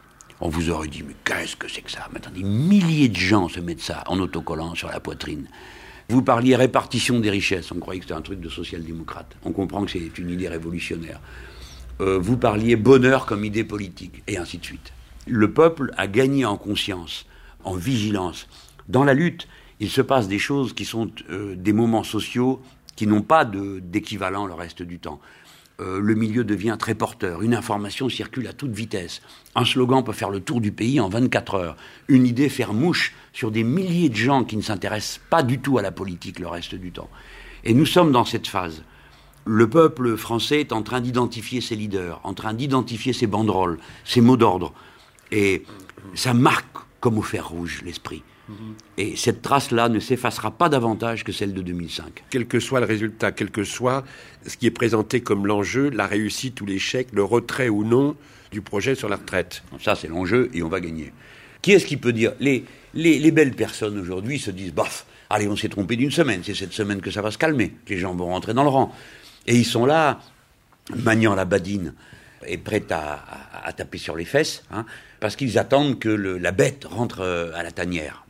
On vous aurait dit, mais qu'est-ce que c'est que ça? Maintenant, des milliers de gens se mettent ça en autocollant sur la poitrine. Vous parliez répartition des richesses. On croyait que c'était un truc de social-démocrate. On comprend que c'est une idée révolutionnaire. Vous parliez bonheur comme idée politique, et ainsi de suite. Le peuple a gagné en conscience, en vigilance. Dans la lutte, il se passe des choses qui sont des moments sociaux qui n'ont pas d'équivalent le reste du temps. Le milieu devient très porteur. Une information circule à toute vitesse. Un slogan peut faire le tour du pays en 24 heures. Une idée faire mouche sur des milliers de gens qui ne s'intéressent pas du tout à la politique le reste du temps. Et nous sommes dans cette phase. Le peuple français est en train d'identifier ses leaders, en train d'identifier ses banderoles, ses mots d'ordre. Et ça marque comme au fer rouge l'esprit. Et cette trace-là ne s'effacera pas davantage que celle de 2005. Quel que soit le résultat, quel que soit ce qui est présenté comme l'enjeu, la réussite ou l'échec, le retrait ou non du projet sur la retraite. Ça, c'est l'enjeu et on va gagner. Qui est-ce qui peut dire les belles personnes aujourd'hui se disent, bof, allez, on s'est trompé d'une semaine, c'est cette semaine que ça va se calmer, que les gens vont rentrer dans le rang. Et ils sont là, maniant la badine, et prêts à taper sur les fesses, hein, parce qu'ils attendent que la bête rentre à la tanière.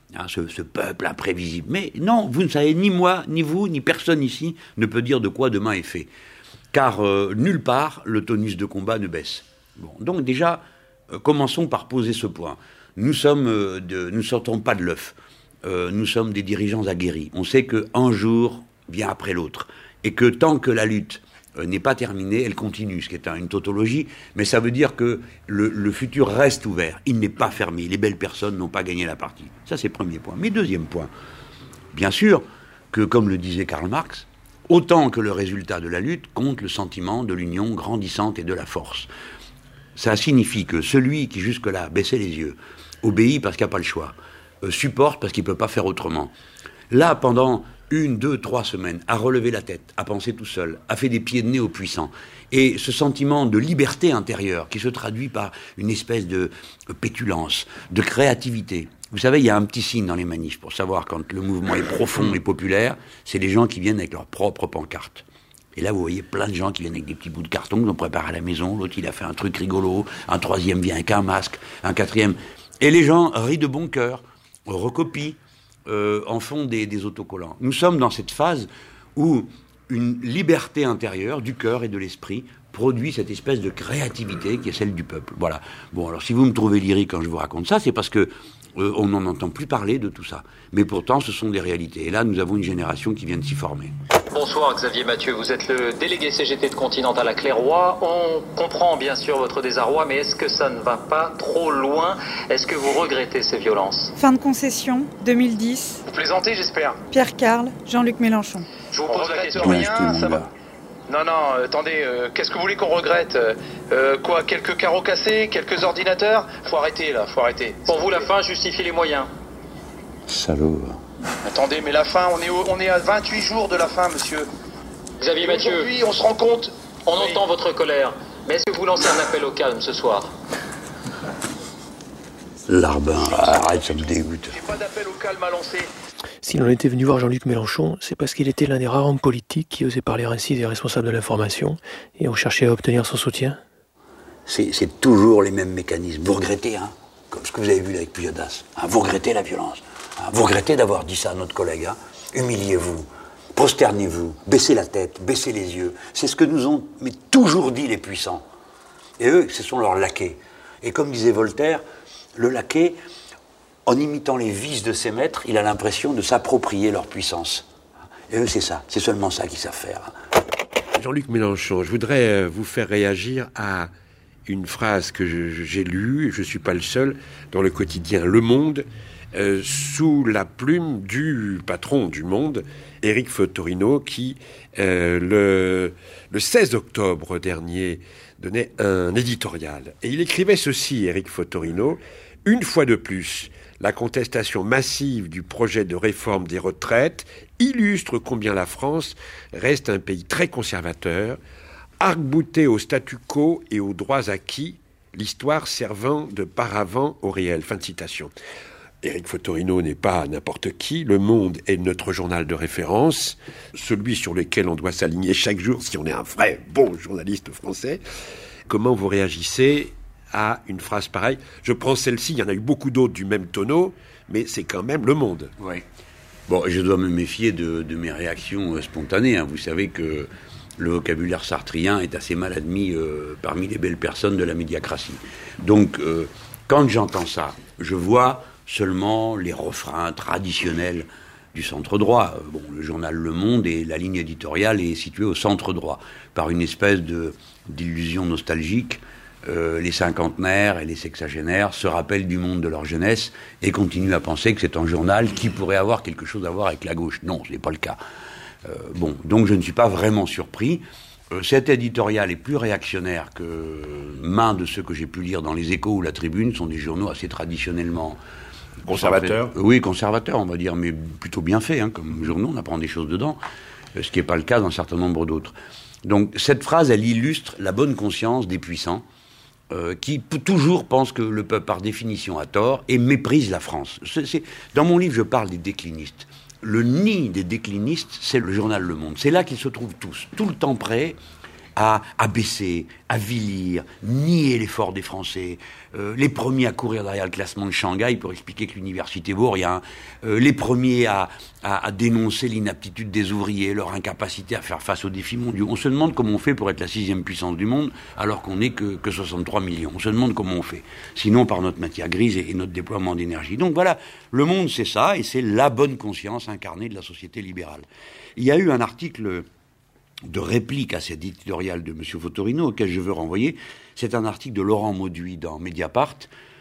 ce peuple imprévisible. Mais non, vous ne savez, ni moi, ni vous, ni personne ici ne peut dire de quoi demain est fait. Car nulle part, le tonus de combat ne baisse. Bon, donc déjà, commençons par poser ce point. Nous ne sortons pas de l'œuf. Nous sommes des dirigeants aguerris. On sait qu'un jour vient après l'autre. Et que tant que la lutte n'est pas terminée, elle continue, ce qui est une tautologie, mais ça veut dire que le futur reste ouvert. Il n'est pas fermé. Les belles personnes n'ont pas gagné la partie. Ça, c'est le premier point. Mais deuxième point, bien sûr que, comme le disait Karl Marx, autant que le résultat de la lutte compte le sentiment de l'union grandissante et de la force. Ça signifie que celui qui jusque-là baissait les yeux, obéit parce qu'il n'y a pas le choix, supporte parce qu'il ne peut pas faire autrement. Là, pendant 1, 2, 3 semaines, a relevé la tête, a pensé tout seul, a fait des pieds de nez aux puissants. Et ce sentiment de liberté intérieure qui se traduit par une espèce de pétulance, de créativité. Vous savez, il y a un petit signe dans les manifs pour savoir quand le mouvement est profond et populaire, c'est les gens qui viennent avec leur propre pancarte. Et là, vous voyez plein de gens qui viennent avec des petits bouts de carton qu'ils ont préparé à la maison. L'autre, il a fait un truc rigolo. Un troisième vient avec un masque. Un quatrième. Et les gens rient de bon cœur, recopient, en font des autocollants. Nous sommes dans cette phase où une liberté intérieure du cœur et de l'esprit produit cette espèce de créativité qui est celle du peuple. Voilà. Bon, alors si vous me trouvez lyrique quand je vous raconte ça, c'est parce que on n'en entend plus parler de tout ça. Mais pourtant, ce sont des réalités. Et là, nous avons une génération qui vient de s'y former. Bonsoir Xavier Mathieu, vous êtes le délégué CGT de Continental à Clairoy. On comprend bien sûr votre désarroi, mais est-ce que ça ne va pas trop loin? Est-ce que vous regrettez ces violences? Fin de concession, 2010. Vous plaisantez, j'espère. Pierre Carl, Jean-Luc Mélenchon. Je vous pose la question. Rien, ça va. Non, attendez, qu'est-ce que vous voulez qu'on regrette? Quoi, quelques carreaux cassés, quelques ordinateurs? Faut arrêter là, faut arrêter. Pour vous, la fin justifie les moyens. Salaud. Attendez, mais la fin, on est à 28 jours de la fin, monsieur. Xavier Mathieu, aujourd'hui, on se rend compte. On entend votre colère, mais est-ce que vous lancez un appel au calme ce soir? Larbin, arrête, ça me dégoûte. J'ai pas d'appel au calme à lancer. Si l'on était venu voir Jean-Luc Mélenchon, c'est parce qu'il était l'un des rares hommes politiques qui osait parler ainsi des responsables de l'information, et on cherchait à obtenir son soutien. C'est toujours les mêmes mécanismes. Vous regrettez, hein, comme ce que vous avez vu là avec Pujadas, hein, vous regrettez la violence. Hein, vous regrettez d'avoir dit ça à notre collègue. Hein, humiliez-vous, prosternez-vous, baissez la tête, baissez les yeux. C'est ce que nous ont toujours dit les puissants. Et eux, ce sont leurs laquais. Et comme disait Voltaire, le laquais, en imitant les vices de ses maîtres, il a l'impression de s'approprier leur puissance. Et eux, c'est ça. C'est seulement ça qu'ils savent faire. Jean-Luc Mélenchon, je voudrais vous faire réagir à une phrase que j'ai lue, je ne suis pas le seul, dans le quotidien Le Monde, sous la plume du patron du Monde, Éric Fotorino, qui, le 16 octobre dernier, donnait un éditorial. Et il écrivait ceci, Éric Fotorino, « Une fois de plus, la contestation massive du projet de réforme des retraites illustre combien la France reste un pays très conservateur, arc-bouté au statu quo et aux droits acquis, l'histoire servant de paravent au réel. » Fin de citation. Éric Fotorino n'est pas n'importe qui. Le Monde est notre journal de référence, celui sur lequel on doit s'aligner chaque jour si on est un vrai bon journaliste français. Comment vous réagissez à une phrase pareille? Je prends celle-ci, il y en a eu beaucoup d'autres du même tonneau, mais c'est quand même Le Monde. Oui. Bon, je dois me méfier de mes réactions spontanées. Hein. Vous savez que le vocabulaire sartrien est assez mal admis parmi les belles personnes de la médiacratie. Donc, quand j'entends ça, je vois seulement les refrains traditionnels du centre droit. Bon, le journal Le Monde et la ligne éditoriale est située au centre droit, par une espèce d'illusion nostalgique. Les cinquantenaires et les sexagénaires se rappellent du monde de leur jeunesse et continuent à penser que c'est un journal qui pourrait avoir quelque chose à voir avec la gauche. Non, ce n'est pas le cas. Bon, donc je ne suis pas vraiment surpris. Cet éditorial est plus réactionnaire que main de ceux que j'ai pu lire dans les Échos ou la Tribune, sont des journaux assez traditionnellement conservateurs. Oui, conservateurs, on va dire, mais plutôt bien faits, hein, comme journaux, on apprend des choses dedans, ce qui n'est pas le cas d'un certain nombre d'autres. Donc cette phrase, elle illustre la bonne conscience des puissants, qui toujours pensent que le peuple, par définition, a tort et méprise la France. Dans mon livre, je parle des déclinistes. Le nid des déclinistes, c'est le journal Le Monde. C'est là qu'ils se trouvent tous, tout le temps prêts à abaisser, à avilir, nier l'effort des Français, les premiers à courir derrière le classement de Shanghai pour expliquer que l'université vaut rien, les premiers à dénoncer l'inaptitude des ouvriers, leur incapacité à faire face aux défis mondiaux. On se demande comment on fait pour être la 6e puissance du monde alors qu'on n'est que 63 millions. On se demande comment on fait. Sinon par notre matière grise et notre déploiement d'énergie. Donc voilà, le monde c'est ça, et c'est la bonne conscience incarnée de la société libérale. Il y a eu un article de réplique à cet éditorial de M. Fotorino auquel je veux renvoyer. C'est un article de Laurent Mauduit dans Mediapart.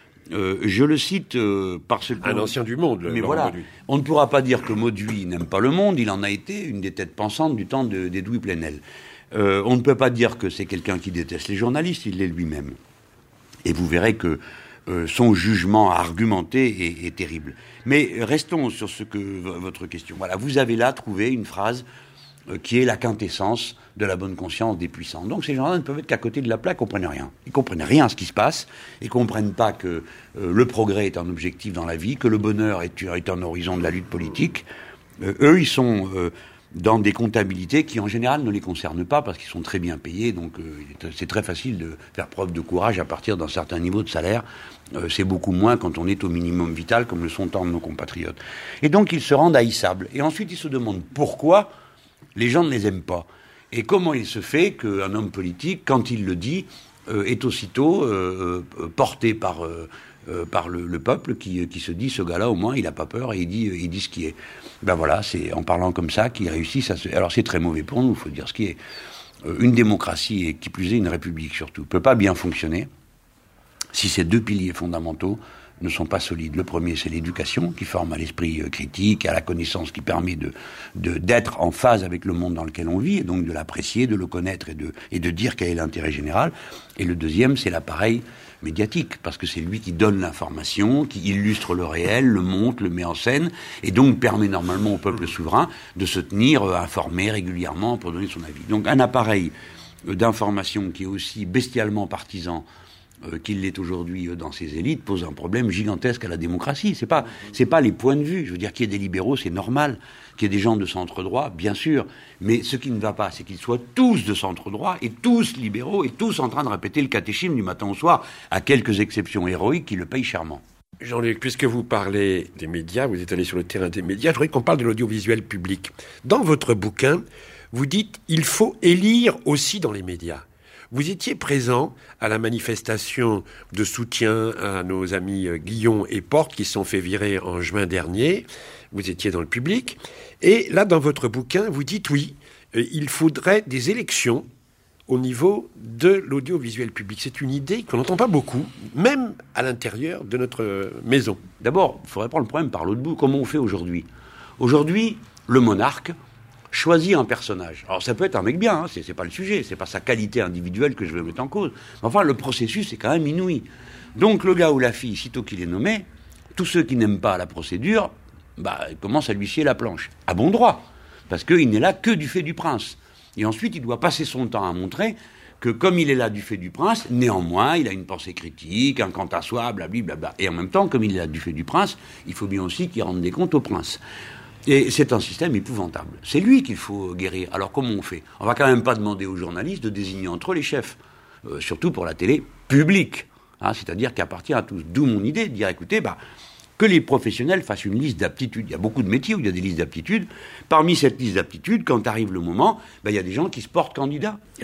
Je le cite parce que... Un ancien du Monde, mais Laurent voilà, Mauduit. On ne pourra pas dire que Mauduit n'aime pas le monde, il en a été une des têtes pensantes du temps d'Edoui Plenel. On ne peut pas dire que c'est quelqu'un qui déteste les journalistes, il l'est lui-même. Et vous verrez que son jugement argumenté est terrible. Mais restons sur votre question. Voilà, vous avez là trouvé une phrase qui est la quintessence de la bonne conscience des puissants. Donc ces gens-là ne peuvent être qu'à côté de la plaque, ils comprennent rien. Ils comprennent rien à ce qui se passe, ils comprennent pas que le progrès est un objectif dans la vie, que le bonheur est un horizon de la lutte politique. Eux, ils sont dans des comptabilités qui en général ne les concernent pas parce qu'ils sont très bien payés, donc c'est très facile de faire preuve de courage à partir d'un certain niveau de salaire. C'est beaucoup moins quand on est au minimum vital, comme le sont tant de nos compatriotes. Et donc ils se rendent haïssables. Et ensuite ils se demandent pourquoi les gens ne les aiment pas. Et comment il se fait qu'un homme politique, quand il le dit, est aussitôt porté par le peuple qui se dit, ce gars-là, au moins, il n'a pas peur et il dit ce qui est. Ben voilà, c'est en parlant comme ça qu'ils réussissent à se... Alors c'est très mauvais pour nous, il faut dire ce qui est. Une démocratie, et qui plus est une république surtout, ne peut pas bien fonctionner si ces deux piliers fondamentaux ne sont pas solides. Le premier, c'est l'éducation, qui forme à l'esprit critique, à la connaissance qui permet d'être en phase avec le monde dans lequel on vit, et donc de l'apprécier, de le connaître et de dire quel est l'intérêt général. Et le deuxième, c'est l'appareil médiatique, parce que c'est lui qui donne l'information, qui illustre le réel, le montre, le met en scène, et donc permet normalement au peuple souverain de se tenir informé régulièrement pour donner son avis. Donc un appareil d'information qui est aussi bestialement partisan qu'il l'est aujourd'hui dans ses élites, pose un problème gigantesque à la démocratie. C'est pas les points de vue. Je veux dire, qu'il y ait des libéraux, c'est normal. Qu'il y ait des gens de centre droit, bien sûr. Mais ce qui ne va pas, c'est qu'ils soient tous de centre droit et tous libéraux et tous en train de répéter le catéchisme du matin au soir, à quelques exceptions héroïques qui le payent chèrement. Jean-Luc, puisque vous parlez des médias, vous êtes allé sur le terrain des médias, je voudrais qu'on parle de l'audiovisuel public. Dans votre bouquin, vous dites « il faut élire aussi dans les médias ». Vous étiez présent à la manifestation de soutien à nos amis Guillon et Porte qui se sont fait virer en juin dernier. Vous étiez dans le public. Et là, dans votre bouquin, vous dites oui, il faudrait des élections au niveau de l'audiovisuel public. C'est une idée qu'on n'entend pas beaucoup, même à l'intérieur de notre maison. D'abord, il faudrait prendre le problème par l'autre bout. Comment on fait aujourd'hui ? Aujourd'hui, le monarque choisit un personnage. Alors ça peut être un mec bien, hein, c'est pas le sujet, c'est pas sa qualité individuelle que je veux mettre en cause. Mais enfin, le processus est quand même inouï. Donc le gars ou la fille, sitôt qu'il est nommé, tous ceux qui n'aiment pas la procédure, commencent à lui scier la planche. À bon droit, parce qu'il n'est là que du fait du prince. Et ensuite, il doit passer son temps à montrer que comme il est là du fait du prince, néanmoins, il a une pensée critique, un quant à soi, blablabla. Et en même temps, comme il est là du fait du prince, il faut bien aussi qu'il rende des comptes au prince. Et c'est un système épouvantable. C'est lui qu'il faut guérir. Alors comment on fait ? On va quand même pas demander aux journalistes de désigner entre eux les chefs. Surtout pour la télé publique. Hein, c'est-à-dire qu'à partir à tous. D'où mon idée de dire, écoutez, que les professionnels fassent une liste d'aptitudes. Il y a beaucoup de métiers où il y a des listes d'aptitudes. Parmi cette liste d'aptitudes, quand arrive le moment, il y a des gens qui se portent candidats. Et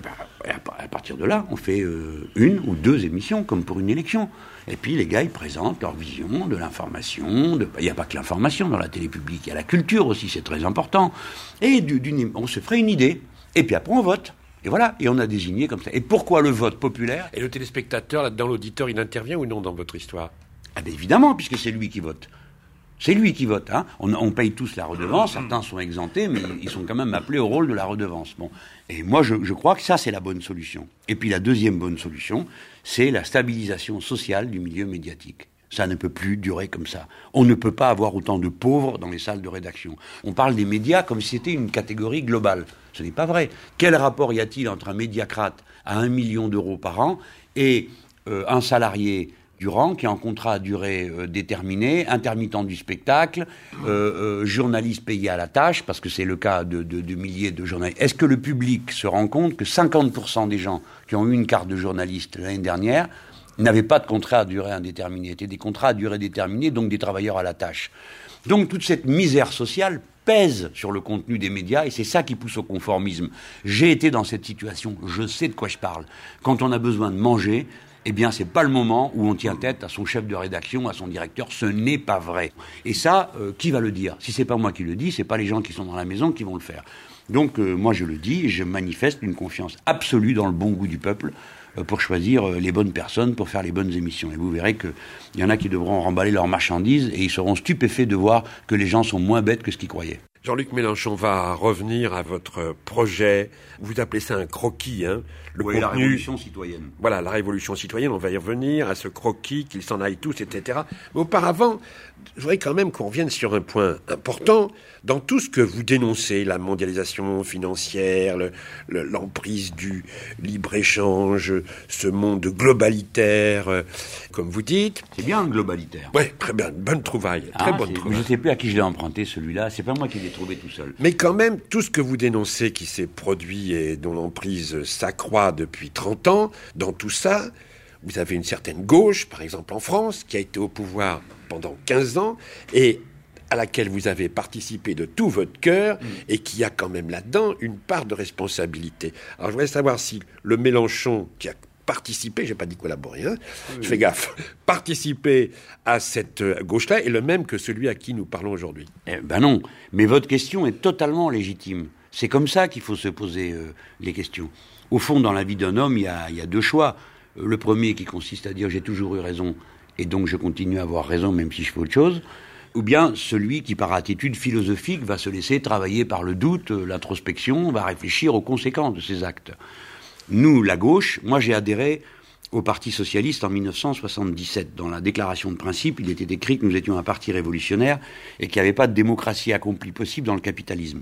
à partir de là, on fait une ou deux émissions, comme pour une élection. Et puis les gars, ils présentent leur vision de l'information. Il n'y a pas que l'information dans la télé publique, il y a la culture aussi, c'est très important. Et on se ferait une idée. Et puis après, on vote. Et voilà, et on a désigné comme ça. Et pourquoi le vote populaire ? Et le téléspectateur, là-dedans, l'auditeur, il intervient ou non dans votre histoire ? Ah ben évidemment, puisque c'est lui qui vote. C'est lui qui vote. Hein. On paye tous la redevance, certains sont exemptés, mais ils sont quand même appelés au rôle de la redevance. Bon. Et moi, je crois que ça, c'est la bonne solution. Et puis la deuxième bonne solution, c'est la stabilisation sociale du milieu médiatique. Ça ne peut plus durer comme ça. On ne peut pas avoir autant de pauvres dans les salles de rédaction. On parle des médias comme si c'était une catégorie globale. Ce n'est pas vrai. Quel rapport y a-t-il entre un médiacrate à 1 million d'euros par an et un salarié durant, qui est en contrat à durée déterminée, intermittent du spectacle, journaliste payé à la tâche, parce que c'est le cas de milliers de journalistes. Est-ce que le public se rend compte que 50% des gens qui ont eu une carte de journaliste l'année dernière n'avaient pas de contrat à durée indéterminée, étaient des contrats à durée déterminée, donc des travailleurs à la tâche. Donc toute cette misère sociale pèse sur le contenu des médias, et c'est ça qui pousse au conformisme. J'ai été dans cette situation, je sais de quoi je parle. Quand on a besoin de manger, eh bien, c'est pas le moment où on tient tête à son chef de rédaction, à son directeur. Ce n'est pas vrai. Et ça, qui va le dire ? Si c'est pas moi qui le dis, c'est pas les gens qui sont dans la maison qui vont le faire. Donc, moi, je le dis, et je manifeste une confiance absolue dans le bon goût du peuple pour choisir les bonnes personnes, pour faire les bonnes émissions. Et vous verrez qu'il y en a qui devront remballer leurs marchandises et ils seront stupéfaits de voir que les gens sont moins bêtes que ce qu'ils croyaient. Jean-Luc Mélenchon va revenir à votre projet. Vous appelez ça un croquis, hein ? Oui, la révolution citoyenne. Voilà, la révolution citoyenne, on va y revenir, à ce croquis, qu'ils s'en aillent tous, etc. Mais auparavant, je voudrais quand même qu'on revienne sur un point important. Dans tout ce que vous dénoncez, la mondialisation financière, l'emprise du libre-échange, ce monde globalitaire, comme vous dites. C'est bien, globalitaire. Oui, très bien, bonne trouvaille, très bonne trouvaille. Je ne sais plus à qui je l'ai emprunté, celui-là, c'est pas moi qui l'ai trouvé tout seul. Mais quand même, tout ce que vous dénoncez qui s'est produit et dont l'emprise s'accroît depuis 30 ans, dans tout ça, vous avez une certaine gauche, par exemple en France, qui a été au pouvoir pendant 15 ans, et à laquelle vous avez participé de tout votre cœur, et qui a quand même là-dedans une part de responsabilité. Alors je voudrais savoir si le Mélenchon, qui a participé, j'ai pas dit collaborer, hein, je fais gaffe, participer à cette gauche-là est le même que celui à qui nous parlons aujourd'hui. Ben non, mais votre question est totalement légitime. C'est comme ça qu'il faut se poser les questions. Au fond, dans la vie d'un homme, il y a deux choix. Le premier qui consiste à dire j'ai toujours eu raison et donc je continue à avoir raison même si je fais autre chose, ou bien celui qui par attitude philosophique va se laisser travailler par le doute, l'introspection, va réfléchir aux conséquences de ses actes. Nous, la gauche, moi j'ai adhéré au Parti socialiste en 1977. Dans la déclaration de principe, il était écrit que nous étions un parti révolutionnaire et qu'il n'y avait pas de démocratie accomplie possible dans le capitalisme.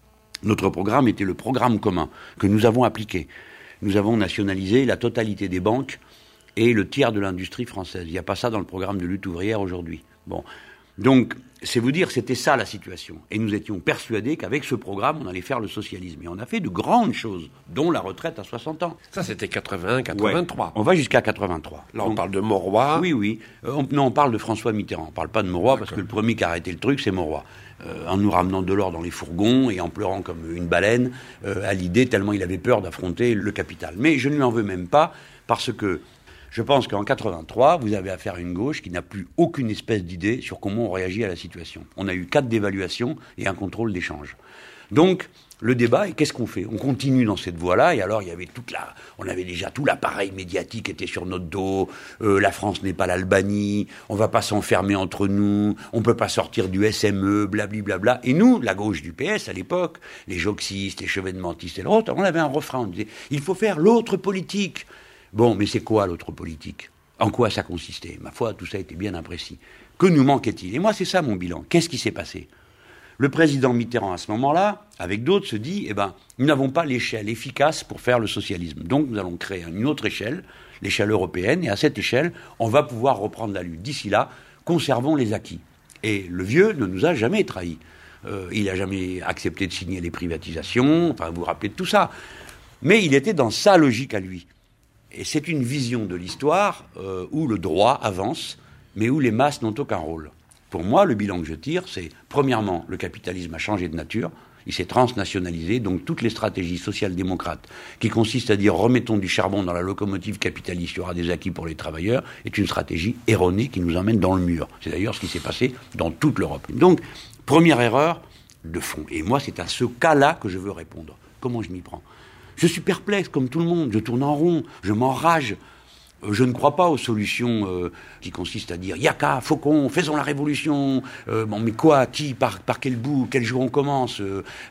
Notre programme était le programme commun que nous avons appliqué. Nous avons nationalisé la totalité des banques et le tiers de l'industrie française. Il n'y a pas ça dans le programme de lutte ouvrière aujourd'hui. Bon. Donc, c'est vous dire, c'était ça la situation. Et nous étions persuadés qu'avec ce programme, on allait faire le socialisme. Et on a fait de grandes choses, dont la retraite à 60 ans. Ça, c'était 81, 83. Ouais. On va jusqu'à 83. Là, on parle de Mauroy. Oui, oui. Non, on parle de François Mitterrand. On ne parle pas de Mauroy, parce que le premier qui a arrêté le truc, c'est Mauroy. En nous ramenant de l'or dans les fourgons et en pleurant comme une baleine à l'idée, tellement il avait peur d'affronter le capital. Mais je ne lui en veux même pas, parce que je pense qu'en 83, vous avez affaire à une gauche qui n'a plus aucune espèce d'idée sur comment on réagit à la situation. On a eu 4 dévaluations et un contrôle d'échange. Donc, le débat, et qu'est-ce qu'on fait ? On continue dans cette voie-là, et alors il y avait on avait déjà tout l'appareil médiatique était sur notre dos, la France n'est pas l'Albanie, on va pas s'enfermer entre nous, on peut pas sortir du SME, blablabla. Et nous, la gauche du PS à l'époque, les joxistes, les chevènementistes et l'autre, on avait un refrain, on disait, il faut faire l'autre politique. Bon, mais c'est quoi l'autre politique ? En quoi ça consistait ? Ma foi, tout ça était bien imprécis. Que nous manquait-il ? Et moi, c'est ça mon bilan. Qu'est-ce qui s'est passé ? Le président Mitterrand, à ce moment-là, avec d'autres, se dit, nous n'avons pas l'échelle efficace pour faire le socialisme. Donc, nous allons créer une autre échelle, l'échelle européenne, et à cette échelle, on va pouvoir reprendre la lutte. D'ici là, conservons les acquis. Et le vieux ne nous a jamais trahis. Il n'a jamais accepté de signer les privatisations, enfin, vous vous rappelez de tout ça. Mais il était dans sa logique à lui. Et c'est une vision de l'histoire où le droit avance, mais où les masses n'ont aucun rôle. Pour moi, le bilan que je tire, c'est, premièrement, le capitalisme a changé de nature, il s'est transnationalisé, donc toutes les stratégies social-démocrates, qui consistent à dire remettons du charbon dans la locomotive capitaliste, il y aura des acquis pour les travailleurs, est une stratégie erronée qui nous emmène dans le mur. C'est d'ailleurs ce qui s'est passé dans toute l'Europe. Donc, première erreur de fond. Et moi, c'est à ce cas-là que je veux répondre. Comment je m'y prends ? Je suis perplexe, comme tout le monde, je tourne en rond, je m'enrage. Je ne crois pas aux solutions qui consistent à dire « Yaka, Faucon, faisons la révolution ». Bon, mais quoi ? Qui ? Par quel bout ? Quel jour on commence ?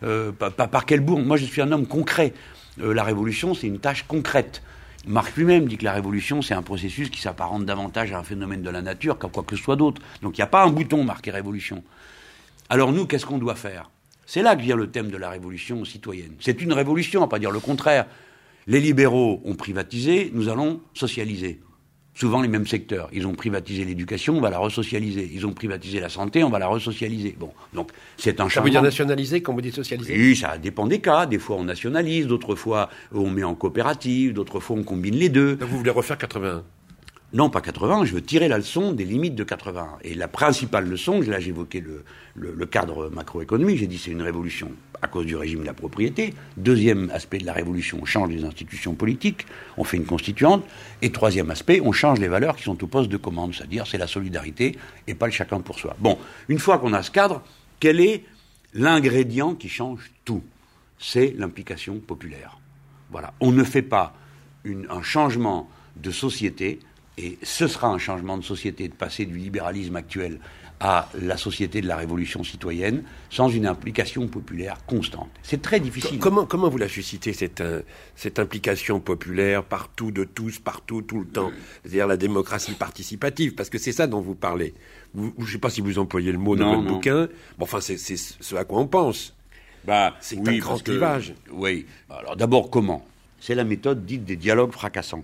Par quel bout ? Moi, je suis un homme concret. La révolution, c'est une tâche concrète. Marx lui-même dit que la révolution, c'est un processus qui s'apparente davantage à un phénomène de la nature qu'à quoi que ce soit d'autre. Donc, il n'y a pas un bouton marqué « révolution ». Alors nous, qu'est-ce qu'on doit faire ? C'est là que vient le thème de la révolution citoyenne. C'est une révolution, à pas dire le contraire. Les libéraux ont privatisé, nous allons socialiser. souvent les mêmes secteurs. Ils ont privatisé l'éducation, on va la resocialiser. Ils ont privatisé la santé, on va la resocialiser. Bon, donc c'est un changement. Ça veut dire nationaliser quand vous dites socialiser? Oui, ça dépend des cas. Des fois on nationalise, d'autres fois on met en coopérative, d'autres fois on combine les deux. Donc vous voulez refaire 81? Non, pas 80, je veux tirer la leçon des limites de 81. Et la principale leçon, là j'évoquais le cadre macroéconomique, j'ai dit c'est une révolution à cause du régime de la propriété. Deuxième aspect de la révolution, on change les institutions politiques, on fait une constituante. Et troisième aspect, on change les valeurs qui sont au poste de commande, c'est-à-dire c'est la solidarité et pas le chacun pour soi. Bon, une fois qu'on a ce cadre, quel est l'ingrédient qui change tout? C'est l'implication populaire. Voilà, on ne fait pas un changement de société. Et ce sera un changement de société, de passer du libéralisme actuel à la société de la révolution citoyenne, sans une implication populaire constante. C'est très difficile. Comment vous la suscitez, cette implication populaire, partout, de tous, partout, tout le temps? C'est-à-dire la démocratie participative, parce que c'est ça dont vous parlez. Je ne sais pas si vous employez le mot dans votre bouquin. Bon, enfin, c'est ce à quoi on pense. C'est un grand clivage. Oui. Alors d'abord, comment? C'est la méthode dite des dialogues fracassants.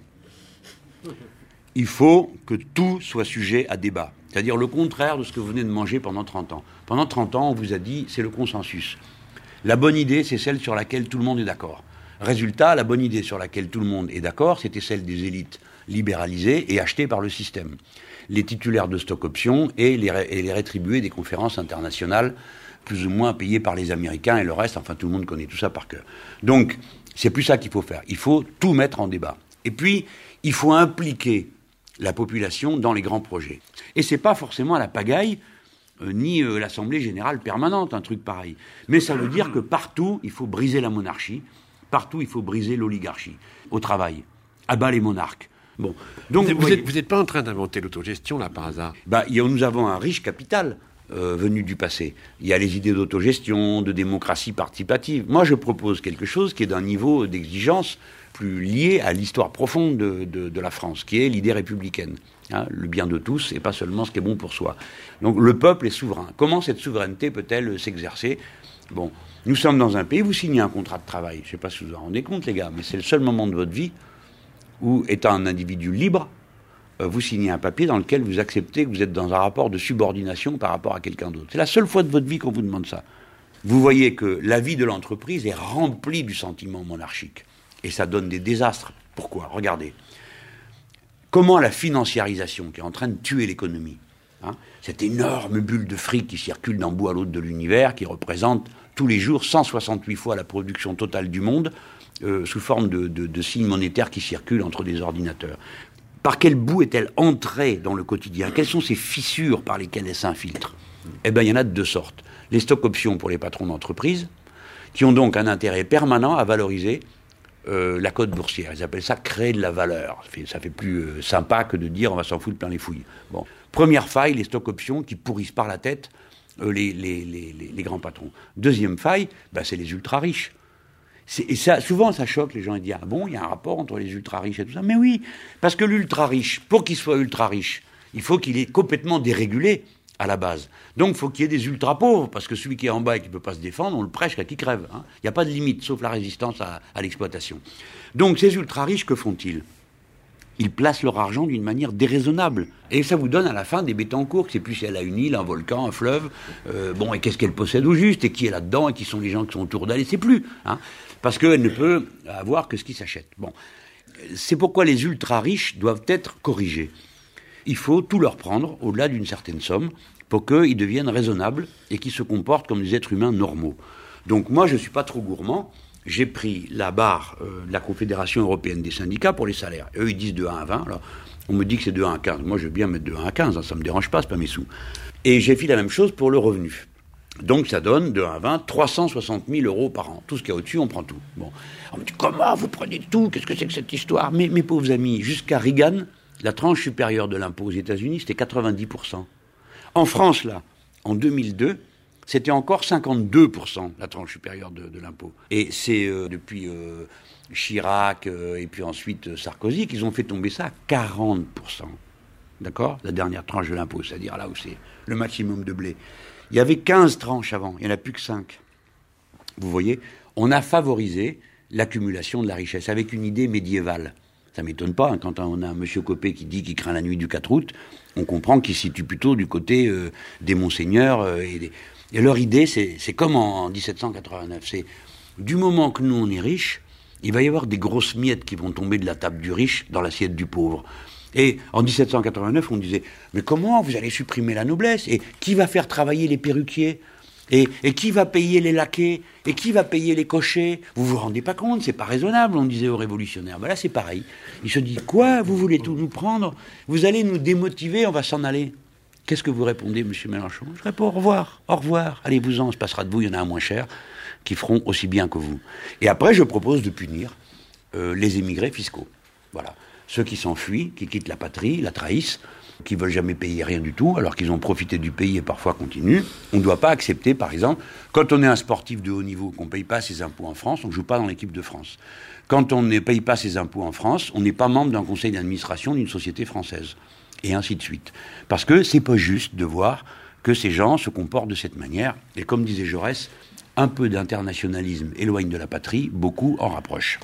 Il faut que tout soit sujet à débat. C'est-à-dire le contraire de ce que vous venez de manger pendant 30 ans. Pendant 30 ans, on vous a dit, c'est le consensus. La bonne idée, c'est celle sur laquelle tout le monde est d'accord. Résultat, la bonne idée sur laquelle tout le monde est d'accord, c'était celle des élites libéralisées et achetées par le système. Les titulaires de stock options et les rétribués des conférences internationales, plus ou moins payées par les Américains et le reste, enfin tout le monde connaît tout ça par cœur. Donc, c'est plus ça qu'il faut faire. Il faut tout mettre en débat. Et puis, il faut impliquer la population dans les grands projets. Et c'est pas forcément à la pagaille, ni l'Assemblée générale permanente, un truc pareil. Mais ça veut dire que partout, il faut briser la monarchie, partout, il faut briser l'oligarchie. Au travail, à bas les monarques. Bon. Donc, vous n'êtes pas en train d'inventer l'autogestion, là, par hasard? Nous avons un riche capital venu du passé. Il y a les idées d'autogestion, de démocratie participative. Moi, je propose quelque chose qui est d'un niveau d'exigence plus lié à l'histoire profonde de la France, qui est l'idée républicaine. Hein, le bien de tous et pas seulement ce qui est bon pour soi. Donc le peuple est souverain. Comment cette souveraineté peut-elle s'exercer? Bon, nous sommes dans un pays, vous signez un contrat de travail, je ne sais pas si vous en rendez compte les gars, mais c'est le seul moment de votre vie où, étant un individu libre, vous signez un papier dans lequel vous acceptez que vous êtes dans un rapport de subordination par rapport à quelqu'un d'autre. C'est la seule fois de votre vie qu'on vous demande ça. Vous voyez que la vie de l'entreprise est remplie du sentiment monarchique. Et ça donne des désastres. Pourquoi? Regardez. Comment la financiarisation, qui est en train de tuer l'économie, cette énorme bulle de fric qui circule d'un bout à l'autre de l'univers, qui représente tous les jours 168 fois la production totale du monde, sous forme de signes monétaires qui circulent entre des ordinateurs. Par quel bout est-elle entrée dans le quotidien? Quelles sont ces fissures par lesquelles elle s'infiltre? Eh bien, il y en a de deux sortes. Les stocks options pour les patrons d'entreprise, qui ont donc un intérêt permanent à valoriser la cote boursière. Ils appellent ça créer de la valeur. Ça fait plus sympa que de dire on va s'en foutre plein les fouilles. Bon. Première faille, les stocks options qui pourrissent par la tête les grands patrons. Deuxième faille, c'est les ultra-riches. Et ça, souvent, ça choque les gens. Ils disent ah bon, il y a un rapport entre les ultra-riches et tout ça. Mais oui, parce que l'ultra-riche, pour qu'il soit ultra-riche, il faut qu'il est complètement dérégulé à la base. Donc, il faut qu'il y ait des ultra-pauvres, parce que celui qui est en bas et qui ne peut pas se défendre, on le prêche à qui crève. Il n'y a pas de limite, sauf la résistance à l'exploitation. Donc, ces ultra-riches, que font-ils? Ils placent leur argent d'une manière déraisonnable. Et ça vous donne à la fin des Bettencourt, c'est plus si elle a une île, un volcan, un fleuve, et qu'est-ce qu'elle possède au juste, et qui est là-dedans, et qui sont les gens qui sont autour d'elle, et c'est plus. Parce qu'elle ne peut avoir que ce qui s'achète. Bon. C'est pourquoi les ultra-riches doivent être corrigés. Il faut tout leur prendre, au-delà d'une certaine somme, pour qu'ils deviennent raisonnables et qu'ils se comportent comme des êtres humains normaux. Donc moi, je ne suis pas trop gourmand. J'ai pris la barre de la Confédération européenne des syndicats pour les salaires. Eux, ils disent de 1 à 20. Alors, on me dit que c'est de 1 à 15. Moi, je veux bien mettre de 1 à 15. Ça ne me dérange pas, c'est pas mes sous. Et j'ai fait la même chose pour le revenu. Donc ça donne, de 1 à 20, 360 000 euros par an. Tout ce qu'il y a au-dessus, on prend tout. Bon. On me dit, comment vous prenez tout? Qu'est-ce que c'est que cette histoire? Mais mes pauvres amis, jusqu'à Reagan, la tranche supérieure de l'impôt aux États-Unis, c'était 90%. En France, là, en 2002, c'était encore 52%, la tranche supérieure de l'impôt. Et c'est depuis Chirac et puis ensuite Sarkozy qu'ils ont fait tomber ça à 40%. D'accord? La dernière tranche de l'impôt, c'est-à-dire là où c'est le maximum de blé. Il y avait 15 tranches avant, il n'y en a plus que 5. Vous voyez, on a favorisé l'accumulation de la richesse avec une idée médiévale. Ça ne m'étonne pas, hein, quand on a un monsieur Copé qui dit qu'il craint la nuit du 4 août, on comprend qu'il se situe plutôt du côté des monseigneurs. Et leur idée, c'est comme en 1789. C'est du moment que nous, on est riches, il va y avoir des grosses miettes qui vont tomber de la table du riche dans l'assiette du pauvre. Et en 1789, on disait, mais comment vous allez supprimer la noblesse? Et qui va faire travailler les perruquiers? Et qui va payer les laquais? Et qui va payer les cochers? Vous vous rendez pas compte, c'est pas raisonnable, on disait aux révolutionnaires. Ben là, c'est pareil. Il se dit, quoi? Vous voulez tout nous prendre? Vous allez nous démotiver, on va s'en aller. Qu'est-ce que vous répondez, monsieur Mélenchon? Je réponds, au revoir, au revoir. Allez-vous-en, on se passera de vous, il y en a un moins cher, qui feront aussi bien que vous. Et après, je propose de punir les émigrés fiscaux. Voilà. Ceux qui s'enfuient, qui quittent la patrie, la trahissent, qui veulent jamais payer rien du tout, alors qu'ils ont profité du pays et parfois continuent. On ne doit pas accepter, par exemple, quand on est un sportif de haut niveau, qu'on ne paye pas ses impôts en France, on ne joue pas dans l'équipe de France. Quand on ne paye pas ses impôts en France, on n'est pas membre d'un conseil d'administration d'une société française. Et ainsi de suite. Parce que c'est pas juste de voir que ces gens se comportent de cette manière. Et comme disait Jaurès, un peu d'internationalisme éloigne de la patrie, beaucoup en rapproche.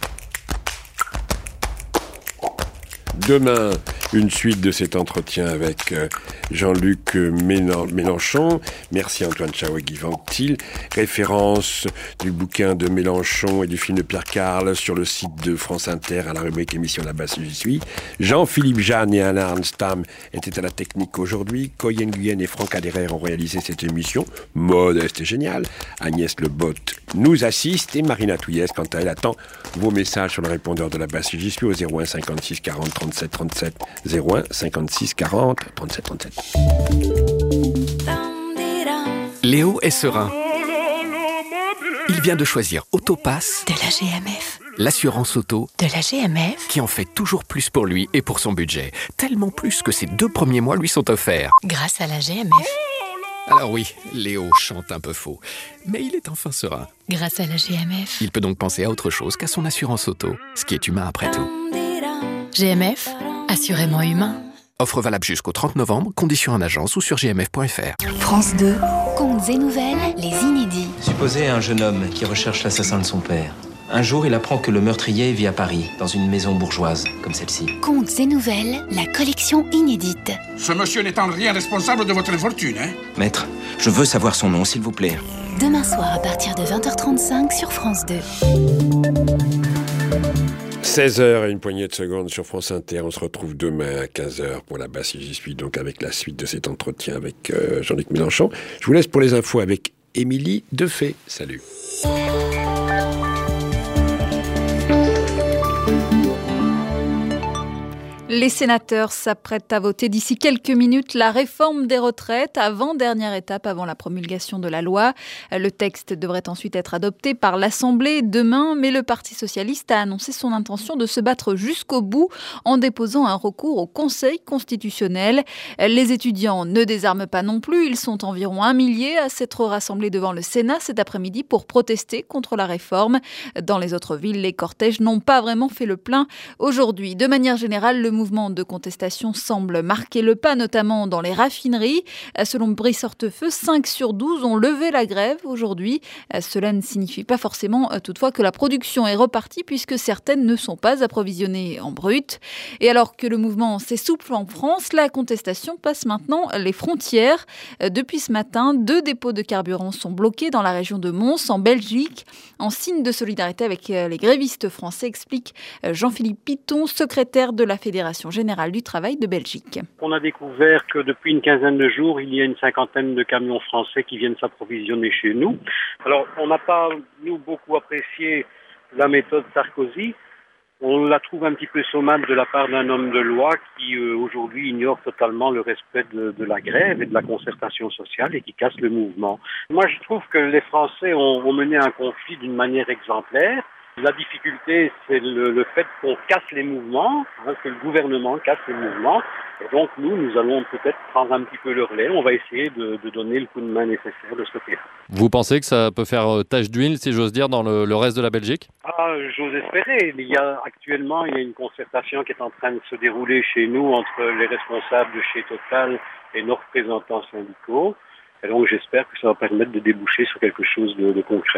Demain, une suite de cet entretien avec Jean-Luc Mélenchon. Merci Antoine Chao et Guy Ventil. Référence du bouquin de Mélenchon et du film de Pierre Carle sur le site de France Inter à la rubrique émission La Basse J'y suis. Jean-Philippe Jeanne et Alain Arnstam étaient à la technique aujourd'hui. Coyen Guyenne et Franck Aderer ont réalisé cette émission. Modeste et géniale. Agnès Lebotte nous assiste et Marina Touillès, quant à elle, attend vos messages sur le répondeur de La Basse J'y suis au 01 56 40 37 37 01 56 40 37 37. Léo est serein. Il vient de choisir Autopass de la GMF. L'assurance auto de la GMF qui en fait toujours plus pour lui et pour son budget. Tellement plus que ses 2 premiers mois lui sont offerts. Grâce à la GMF. Alors oui, Léo chante un peu faux, mais il est enfin serein. Grâce à la GMF. Il peut donc penser à autre chose qu'à son assurance auto, ce qui est humain après tout. GMF, assurément humain. Offre valable jusqu'au 30 novembre, conditions en agence ou sur gmf.fr. France 2, contes et nouvelles, les inédits. Supposez un jeune homme qui recherche l'assassin de son père. Un jour, il apprend que le meurtrier vit à Paris, dans une maison bourgeoise, comme celle-ci. Contes et nouvelles, la collection inédite. Ce monsieur n'est en rien responsable de votre infortune, hein? Maître, je veux savoir son nom, s'il vous plaît. Demain soir, à partir de 20h35 sur France 2. 16h et une poignée de secondes sur France Inter. On se retrouve demain à 15h pour La Basse J'y suis, donc avec la suite de cet entretien avec Jean-Luc Mélenchon. Je vous laisse pour les infos avec Émilie Defay. Salut. Les sénateurs s'apprêtent à voter d'ici quelques minutes la réforme des retraites, avant-dernière étape avant la promulgation de la loi. Le texte devrait ensuite être adopté par l'Assemblée demain, mais le Parti socialiste a annoncé son intention de se battre jusqu'au bout en déposant un recours au Conseil constitutionnel. Les étudiants ne désarment pas non plus. Ils sont environ 1 millier à s'être rassemblés devant le Sénat cet après-midi pour protester contre la réforme. Dans les autres villes, les cortèges n'ont pas vraiment fait le plein aujourd'hui. De manière générale, le mouvement de contestation semble marquer le pas, notamment dans les raffineries. Selon Brice Hortefeux, 5 sur 12 ont levé la grève aujourd'hui. Cela ne signifie pas forcément toutefois que la production est repartie, puisque certaines ne sont pas approvisionnées en brut. Et alors que le mouvement s'essouffle en France, la contestation passe maintenant les frontières. Depuis ce matin, 2 dépôts de carburant sont bloqués dans la région de Mons, en Belgique, en signe de solidarité avec les grévistes français, explique Jean-Philippe Piton, secrétaire de la Fédération générale du travail de Belgique. On a découvert que depuis une quinzaine de jours, il y a une 50aine de camions français qui viennent s'approvisionner chez nous. Alors, on n'a pas, nous, beaucoup apprécié la méthode Sarkozy. On la trouve un petit peu sommable de la part d'un homme de loi qui, aujourd'hui, ignore totalement le respect de la grève et de la concertation sociale et qui casse le mouvement. Moi, je trouve que les Français ont mené un conflit d'une manière exemplaire. La difficulté, c'est le fait qu'on casse les mouvements, que le gouvernement casse les mouvements. Et donc, nous allons peut-être prendre un petit peu le relais. On va essayer de donner le coup de main nécessaire de ce côté-là. Vous pensez que ça peut faire tache d'huile, si j'ose dire, dans le reste de la Belgique ? J'ose espérer. Actuellement, il y a une concertation qui est en train de se dérouler chez nous entre les responsables de chez Total et nos représentants syndicaux. Et donc, j'espère que ça va permettre de déboucher sur quelque chose de concret.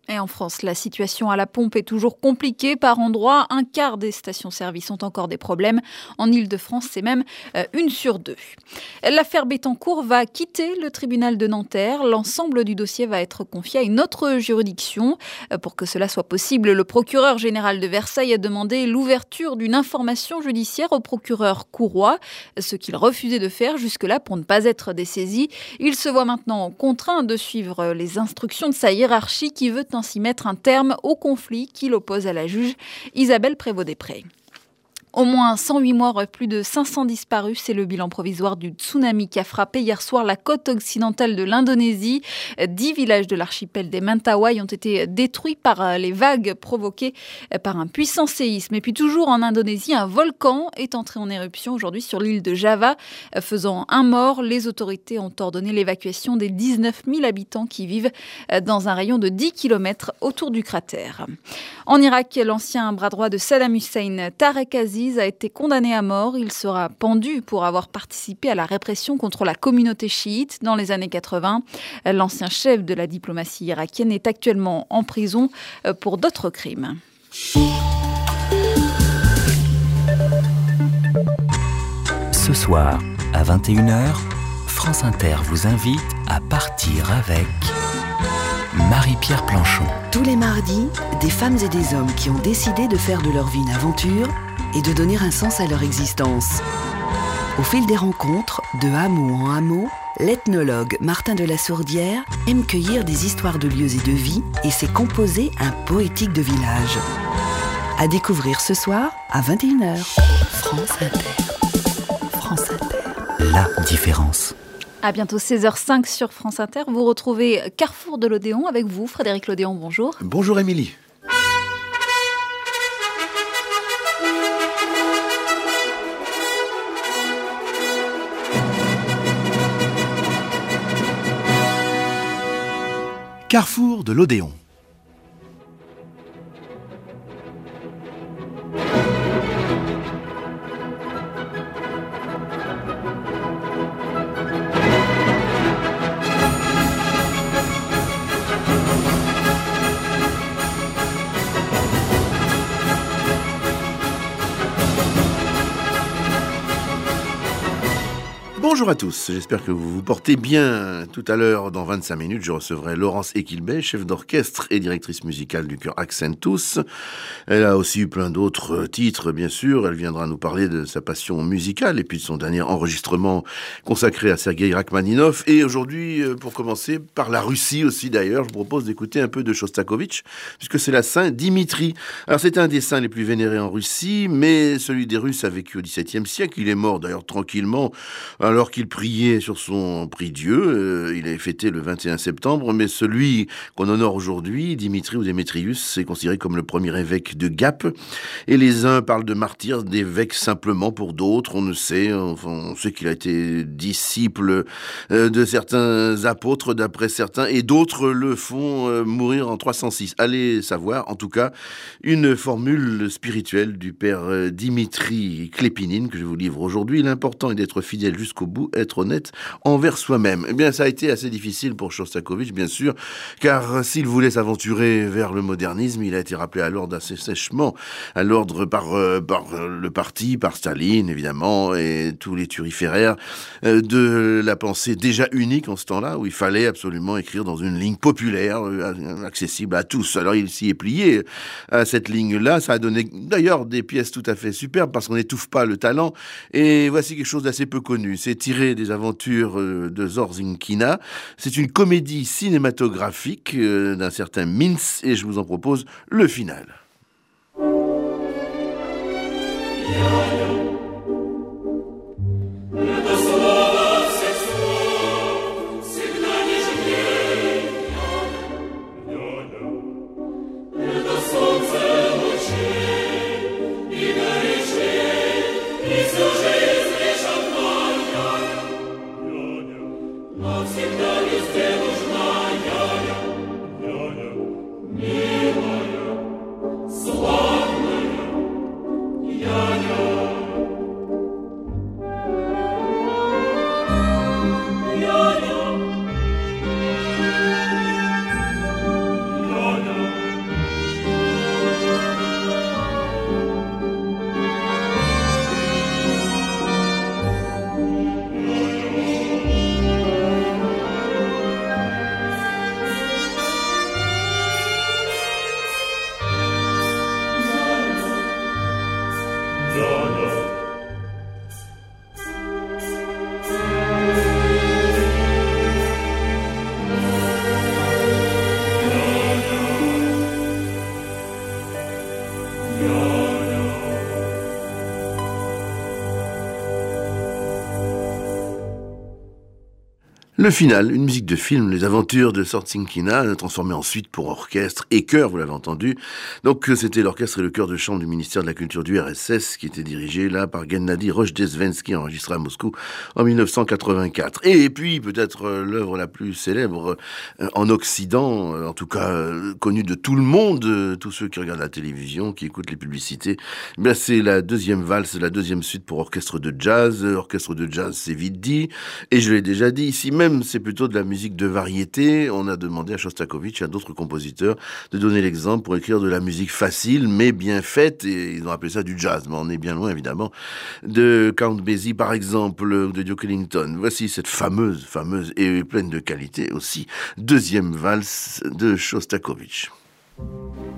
Et en France, la situation à la pompe est toujours compliquée par endroits. Un quart des stations-service ont encore des problèmes. En Ile-de-France, c'est même 1 sur 2. L'affaire Bettencourt va quitter le tribunal de Nanterre. L'ensemble du dossier va être confié à une autre juridiction. Pour que cela soit possible, le procureur général de Versailles a demandé l'ouverture d'une information judiciaire au procureur Couroy, ce qu'il refusait de faire jusque-là pour ne pas être dessaisi. Il se voit maintenant contraint de suivre les instructions de sa hiérarchie qui veut ainsi mettre un terme au conflit qui l'oppose à la juge Isabelle Prévost-Després. Au moins 108 morts, plus de 500 disparus, c'est le bilan provisoire du tsunami qui a frappé hier soir la côte occidentale de l'Indonésie. 10 villages de l'archipel des Mentawai ont été détruits par les vagues provoquées par un puissant séisme. Et puis toujours en Indonésie, un volcan est entré en éruption aujourd'hui sur l'île de Java, faisant un mort. Les autorités ont ordonné l'évacuation des 19 000 habitants qui vivent dans un rayon de 10 km autour du cratère. En Irak, l'ancien bras droit de Saddam Hussein, Tarek Aziz, a été condamné à mort. Il sera pendu pour avoir participé à la répression contre la communauté chiite dans les années 80. L'ancien chef de la diplomatie irakienne est actuellement en prison pour d'autres crimes. Ce soir, à 21h, France Inter vous invite à partir avec Marie-Pierre Planchon. Tous les mardis, des femmes et des hommes qui ont décidé de faire de leur vie une aventure et de donner un sens à leur existence. Au fil des rencontres, de hameau en hameau, l'ethnologue Martin de la Sourdière aime cueillir des histoires de lieux et de vie et s'est composé un poétique de village. À découvrir ce soir à 21h. France Inter. France Inter. La différence. À bientôt 16h05 sur France Inter. Vous retrouvez Carrefour de l'Odéon avec vous, Frédéric Lodéon. Bonjour. Bonjour Émilie. Carrefour de l'Odéon. Bonjour à tous, j'espère que vous vous portez bien. Tout à l'heure, dans 25 minutes, je recevrai Laurence Equilbet, chef d'orchestre et directrice musicale du chœur Accentus. Elle a aussi eu plein d'autres titres, bien sûr. Elle viendra nous parler de sa passion musicale et puis de son dernier enregistrement consacré à Sergueï Rachmaninov. Et aujourd'hui, pour commencer, par la Russie aussi d'ailleurs, je vous propose d'écouter un peu de Shostakovich, puisque c'est la Saint Dimitri. Alors c'est un des saints les plus vénérés en Russie, mais celui des Russes a vécu au XVIIe siècle. Il est mort d'ailleurs tranquillement, alors qu'il priait sur son prie-dieu. Il est fêté le 21 septembre, mais celui qu'on honore aujourd'hui, Dimitri ou Démétrius, c'est considéré comme le premier évêque de Gap. Et les uns parlent de martyr, d'évêque simplement, pour d'autres, on ne sait. Enfin, on sait qu'il a été disciple de certains apôtres, d'après certains, et d'autres le font mourir en 306. Allez savoir, en tout cas, une formule spirituelle du père Dimitri Klepinine que je vous livre aujourd'hui. L'important est d'être fidèle jusqu'au bout, être honnête envers soi-même. Eh bien, ça a été assez difficile pour Shostakovich, bien sûr, car s'il voulait s'aventurer vers le modernisme, il a été rappelé à l'ordre assez sèchement, à l'ordre par le parti, par Staline, évidemment, et tous les turiféraires de la pensée déjà unique en ce temps-là, où il fallait absolument écrire dans une ligne populaire, accessible à tous. Alors, il s'y est plié à cette ligne-là. Ça a donné d'ailleurs des pièces tout à fait superbes, parce qu'on n'étouffe pas le talent. Et voici quelque chose d'assez peu connu. C'est tiré des aventures de Zorzinkina. C'est une comédie cinématographique d'un certain Mintz, et je vous en propose le final. Славная, я Le final, une musique de film, les aventures de Sortsinkina, transformée ensuite pour orchestre et chœur, vous l'avez entendu. Donc c'était l'orchestre et le chœur de chambre du ministère de la Culture du RSS qui était dirigé là par Gennady Rojdestvensky, enregistré à Moscou en 1984. Et puis peut-être l'œuvre la plus célèbre en Occident, en tout cas connue de tout le monde, tous ceux qui regardent la télévision, qui écoutent les publicités, ben, c'est la deuxième valse, la deuxième suite pour orchestre de jazz. Orchestre de jazz, c'est vite dit. Et je l'ai déjà dit ici même, c'est plutôt de la musique de variété. On a demandé à Shostakovich et à d'autres compositeurs de donner l'exemple pour écrire de la musique facile mais bien faite, et ils ont appelé ça du jazz, mais on est bien loin évidemment de Count Basie par exemple, de Duke Ellington. Voici cette fameuse et pleine de qualité aussi deuxième valse de Shostakovich.